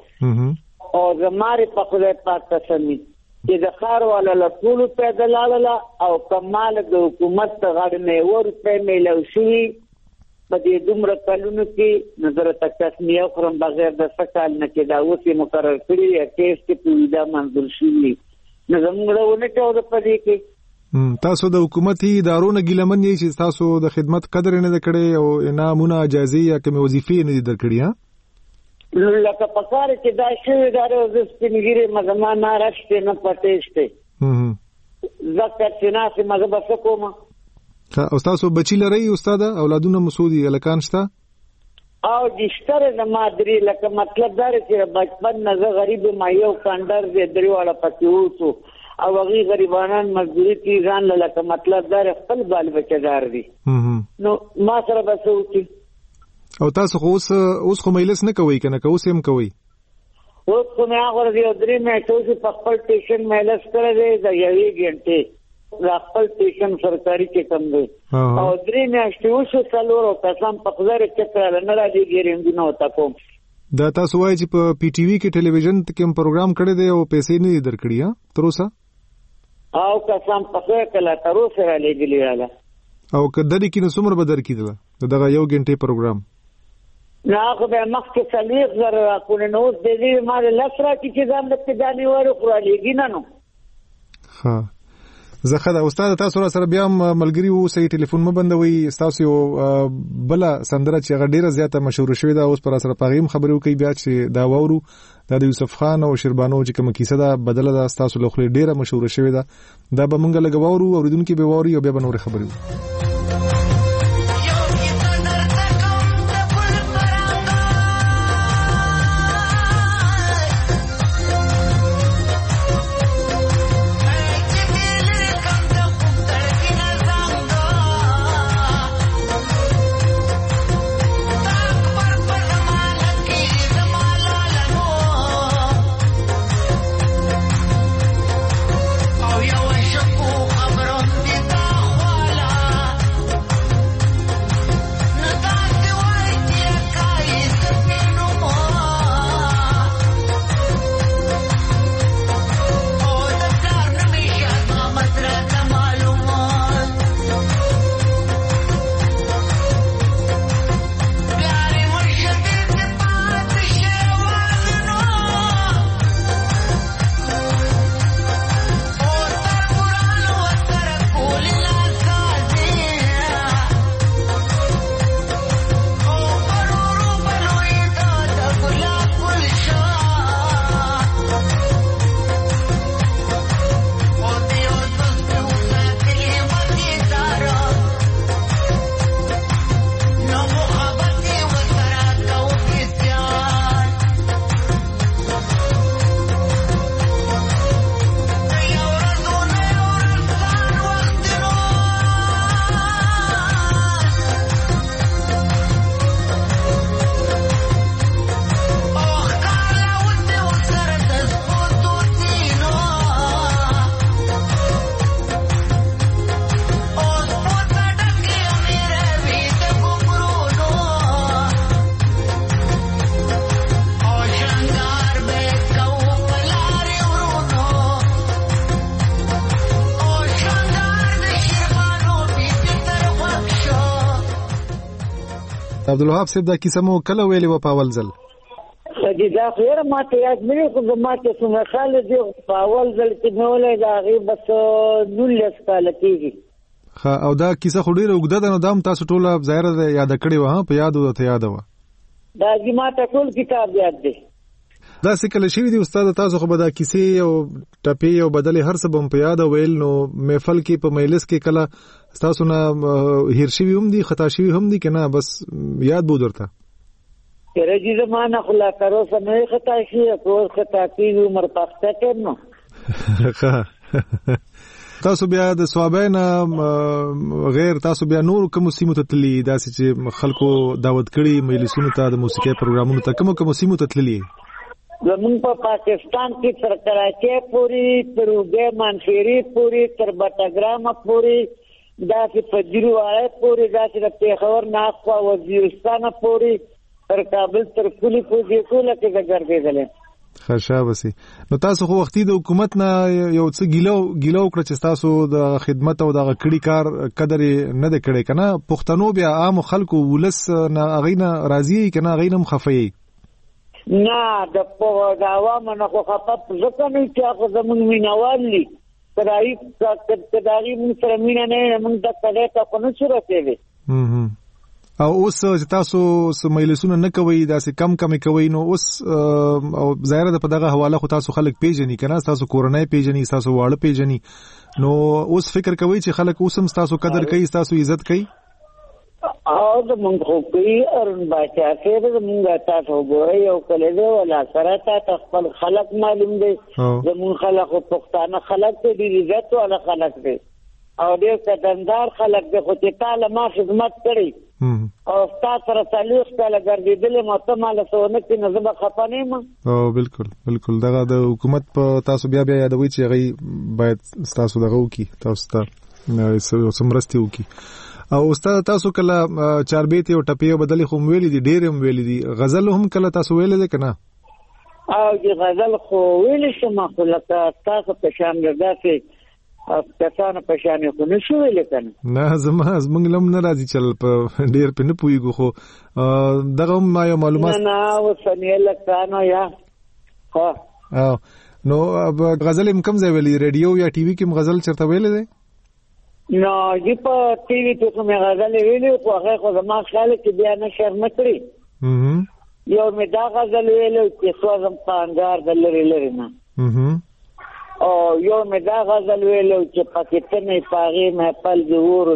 وکړو او زمارې په خدای پاک قسمي چې د ښار والا له ټولو پیدا لاړله او کمال د حکومت ته غاړه نه یوه روپۍ میلاو شوي په دې دومره کلونو کې نظر تک تسمیه خورم بغیر د سکال نه کې دا اوسې مقرر کړی یا کیس کې پیدا منظور شوی نه زموږونه ټول په دې کې تاسو د حکومتي ادارو نه ګیلمن یې چې تاسو د خدمت قدر نه کړی او انعامونه اجازه یا کوم وظیفې نه درکړي ها لکه پکار چې دا شوی دارو د سپینګری مزما نه راځته نه پټېشته هم زکه چې ناسې مزه بس کوم او تاسو بچی لري استاد اولادونه مسعودي الکان شته او دشتره د مادری لکه مطلب دا چې بچپن نه زه غریب ما یو کاندر دې دریواله پتی وته او هغه غریبانان مزدوري کی ځان لکه مطلب دا خپل بال بچدار دي نو ما سره بس وتی او تاسو خو اوس اوس خو مجلس نه کوي کنه که اوس هم کوي اوس خو نه غوړ دی درې مې ټول په خپل ټیشن مجلس کړی دی د یوې غنټې د خپل ټیشن سرکاري کې کم دی او درې مې شته اوس څلور او قسم په خزر کې تر نه را دي ګیرېندونه وتا کوم دا تاسو وایي چې په پی ټی وی کې ټلویزیون کې هم پروګرام کړی دی او پیسې نه درکړي ها تر اوسه او قسم په خیر کله تر اوسه را لګلی رااله او کدرې کې نو څومره بدر کیدله دغه یو غنټې پروګرام نه خو به مخکې څلوېښت زره راکړو نو اوس د دې ما لس راکړي چې ځان د ابتدانې ورکړو رالیږي نه نو ښه زه ښه ده استاد تاسو را سره بیا هم ملګري اوسئ ټلیفون مه بندوئ ستاسو یو بله سندره چې هغه ډېره زیاته مشهوره شوې ده اوس پر را سره په هغې هم خبرې وکړئ بیا چې دا واورو دا د یوسف خان او شیربانو چې کومه کیسه ده بدله ده ستاسو له خولې ډېره مشهوره شوې ده دا به موږ لږ واورو اورېدونکي به واوري او بیا به نورې خبرې وکړو عبدالوهاب صاحب دا کیسه مو کله ویلې و په اول ځل خدای دا خیر ما ته یاد نه کوم ما ته څنګه خالد دی په اول ځل کې نو له دا غي بس نولس کال کېږي ها او دا کیسه خو ډیره وګړه ده نو دام تاسو ټوله ظاهر ده یاد کړی و ها په یاد و ته یاد و دا چې ما ته ټول کتاب یاد دی دا څه کله شوی دی استاد تاسو خو به دا کیسې او ټپی او بدلې هر څه بم په یاد ویل نو محفل کې په مجلس کې کله تاسو نه هیر شوی هم دي خطا شوی هم دي کنه بس یاد بو درته رجی زمانہ خلا کرو سمې خطا شي او خطا کیږي عمر پخته کړنو تاسو بیا د ثوابین غیر تاسو بیا نور کوم سیمو ته تللی داسې چې خلکو دعوت کړي مجلسونو ته د موسیقي پروګرامونو ته کوم کوم سیمو ته تللی زمون په پاکستان کې تر کراچي پوری تر وګه منشيري پوری تر بټګرام پوری داسې پجروای پوری داسې د پیښور ناخوا وزیرستان پوری تر کابل تر کلی پوری ټول کې ګرځېدل خشاب سي. نو تاسو خو وختي د حکومت نه یو څه ګیلو ګیلو کړ چې تاسو د خدمت او د کړي کار قدر نه د کړي کنه پښتنو بیا عام خلکو ولس نه اغینه راضي کنه اغینه مخفي نه د په د عوامو نه خو خپت ځکه نه چې هغه زمونږ مینوالي کداري کداري موږ سره مینا نه موږ د کله ته په نشو راځي. او اوس چې تاسو سمایلسونه نه کوي داسې کم کم کوي نو اوس او ظاهر ده په دغه حواله خو تاسو خلک پیژني کنه تاسو کورنۍ پیژني تاسو واړه پیژني نو اوس فکر کوي چې خلک اوس هم تاسو قدر کوي تاسو عزت کوي او د مونږ خو کوي ارن باچا خیر د مونږه تاسو ګورئ او کله دی ولا سره تاسو خپل خلک معلوم دي زمون خلک او پښتانه خلک دي عزت ولا خلک دي او ډېر قدردان خلک دي خو چې تعالی ما خدمت کړي او تاسو سره تعلق کله ګرځیدل مو ته مال سونه کې نظم خپانه ما او بالکل بالکل دغه د حکومت په تاسو بیا بیا یادوي چې غي باید تاسو دغه وکي تاسو ته سمرستي وکي او استاد تاسو کله چاربیت او ټپیو بدلی خو ویلې دي ډېر هم ویلې دي غزل هم کله تاسو ویلې ده کنه او دی غزل خو ویلې شم خو لکه تاسو په شان راځي کسانه په شان خو نشو ویل کنه نه زما زمنګ لم نه راځي چل په ډیر په نه پويګو خو دغه ما یو معلومات نه نه وسنیه لکانو یا ها او نو غزل کم ځای ویلي ریډیو یا ټي وي کې غزل چرته ویلې ده نو جی په ټي وي کې کوم غزل ویلې خو هغه خو زما خیال کې بیا نه شرم کړی م یو مې دا غزل ویلې چې سوزم پانګار د لری لری نه م او یو مې دا غزل ویلو چې پاکستاني پاغي مې پل جوړ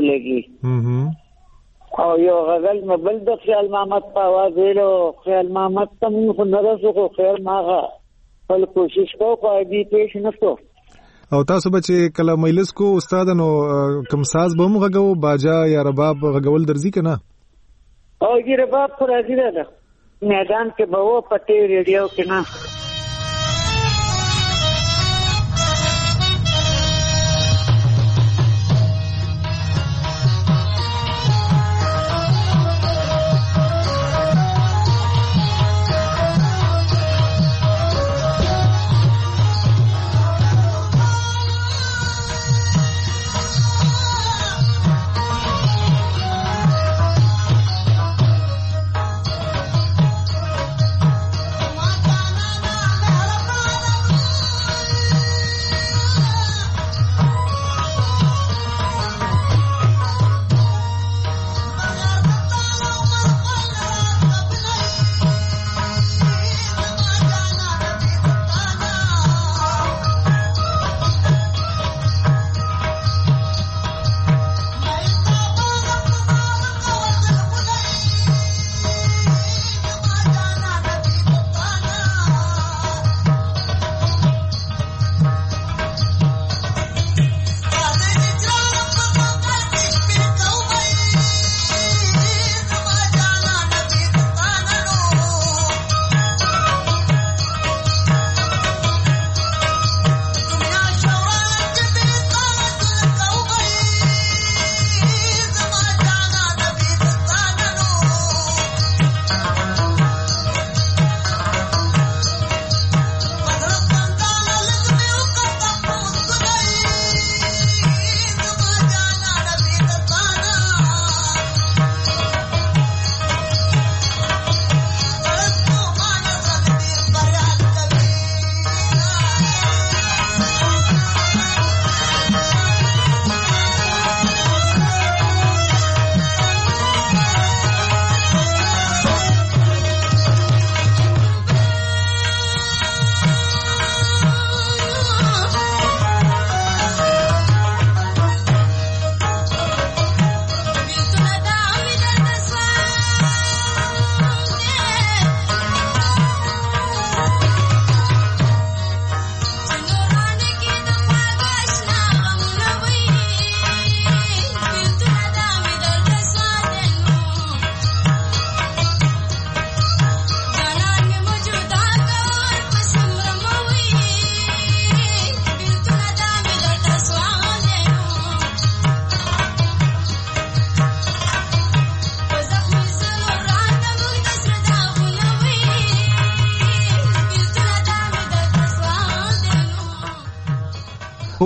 لګي او یو غزل مې بل د خیال محمد په आवाज ویلو خیال محمد تم خو نرسو خو خیر ماغه بل کوشش کو خو دې پېښ نشو او تاسو به چې کله مجلس کو استاد نو کوم ساز به موږ غو باجا یا رباب غول درځي کنه او دې رباب پر راځي ده میدان کې به و پټي ریډیو کې نه Mata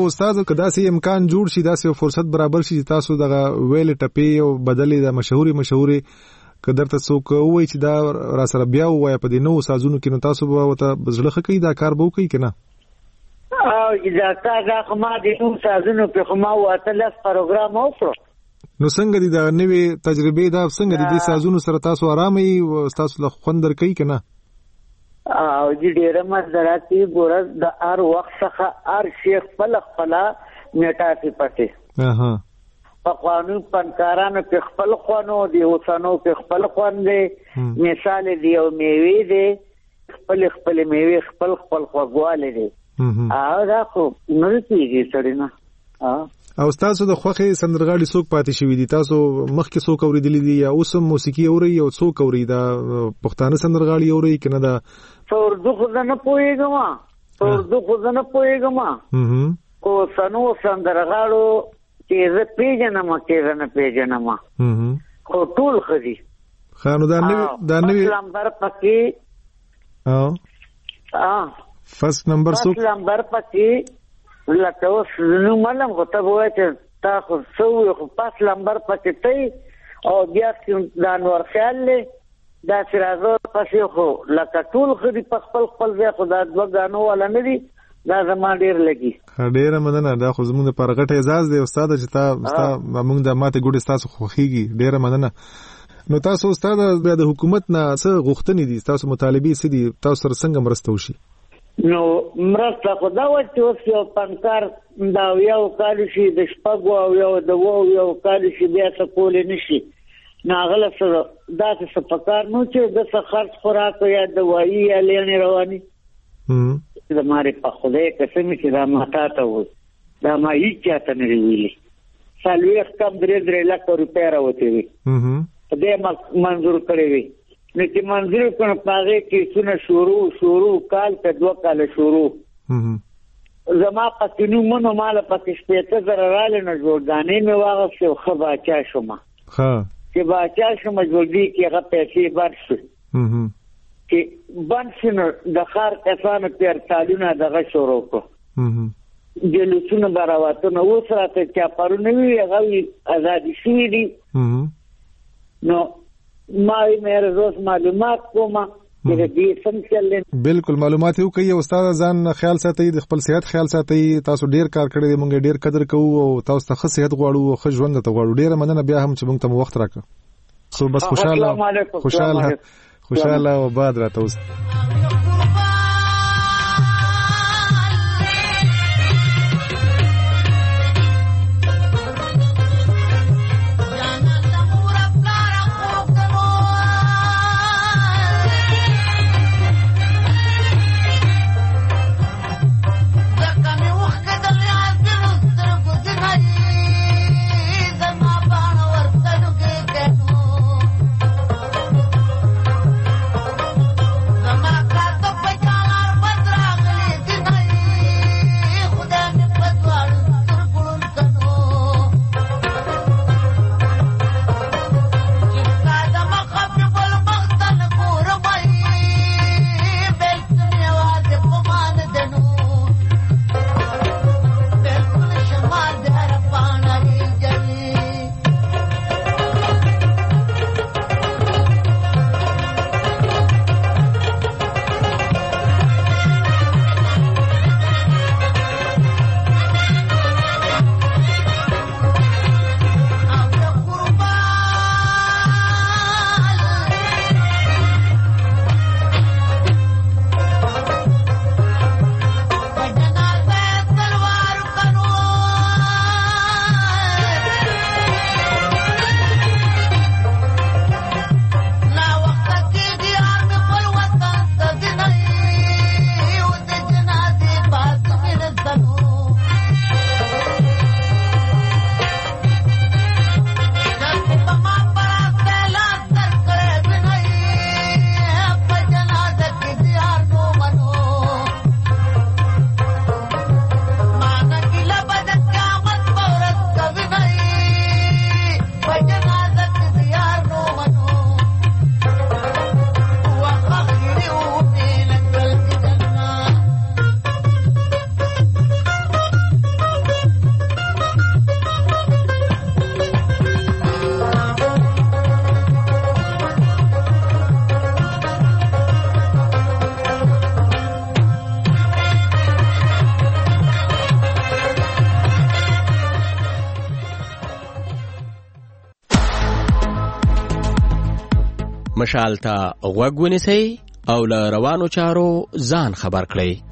خو استاد کدا سي امکان جوړ شي دا سي فرصت برابر شي تاسو دغه ویل ټپي او بدلې د مشهوري مشهوري کدرته څوک وای چې دا را سره بیا وای په دې نو سازونو کې نو تاسو به وته بزړه کوي دا کار به کوي کنه او دا کار دا ما دې نو سازونو په خما واته لاس پروګرام وکړو نو څنګه دي دا نوې تجربه دا څنګه دي د سازونو سره تاسو آرامي او تاسو له خوندر کوي کنه او دې ډېر مزراتي ګور د ار وخت څخه ار شیخ فلخ فلا میټافي پټه اها په قانون پنکارانو په خپل خوانو دی اوسانو په خپل خوان دی مثال دی او میوي دی خپل خپل میوي خپل خپل خواږواله دی او دا خو نور کیږي سړی نه او تاسو د خوخي سندرغاړي څوک پاتې شوی دي تاسو مخکې څوک اوریدلی دي یا اوس موسیقي اوري او څوک اوري دا پښتانه سندرغاړي اوري کنه دا تور دغه نه پويګما تور دغه نه پويګما کو سنو سندرغاړو چې زه پیژنم چې زه نه پیژنم خو ټول خدي خانو دا نوی دا نوی فصل نمبر پکې او اه فصل نمبر څو فصل نمبر پکې لکه اوس نو ملم خو ته وای چې تاسو څو خو فصل نمبر پکې ته او بیا دا نور خیال له دا سرازو پسې خو لکه ټول خدي په خپل خپل ځای خدای دوه غانو ولا نه دي دا زما ډیر لګي ډیر مننه دا خو زموږ لپاره غټه اعزاز دی استاد چې تا موږ د ماته ګوډه تاسو خوخيږي ډیر مننه نو تاسو استاد بیا د حکومت نه څه غوښتنې دي تاسو مطالبه سي دي تاسو سره څنګه مرسته وشي نو مرسته خو دا و چې اوس یو پنکار دا یو کال شي د شپږو او یو د وو یو کال شي بیا څه کول نشي ناغله سره دا څه پکار نو چې د څه خرڅ خوراک یا دوايي یا لېنې رواني د ماره په خوده قسم چې دا ماته ته و دا ما هیڅ چاته نه ویلي سالوي کم درې درې لک روپیا راوته وي دې منظور کړی وي نو چې منظور کړه پاره کې څونه شروع شروع کال په دوه کال شروع زما پکې نو مونږ مال پکې شپته زره رااله نه جوړدانې مې واغسته خو باچا شوم ها چې باچا شوم جوړدي کې هغه پیسې ورشي چې بنسنه د خار کسانو پر تعلیمه دغه شروع کو د لڅونه براواتونه وسراته چې پرونه وی هغه ازادي شي دي نو ما یې روز معلومات کومه چې دې سم چلل بالکل معلومات یو کوي استاد ځان خیال ساتي د خپل صحت خیال ساتي تاسو ډیر کار کړی دی مونږ ډیر قدر کوو او تاسو ته ښه صحت غواړو او ښه ژوند ته غواړو ډیر مننه بیا هم چې مونږ ته وخت راکړه سو بس خوشاله خوشاله خوشاله و باد راته اوس Mama مشال ته غوږ ونیسئ او له روانو چارو ځان خبر کړئ.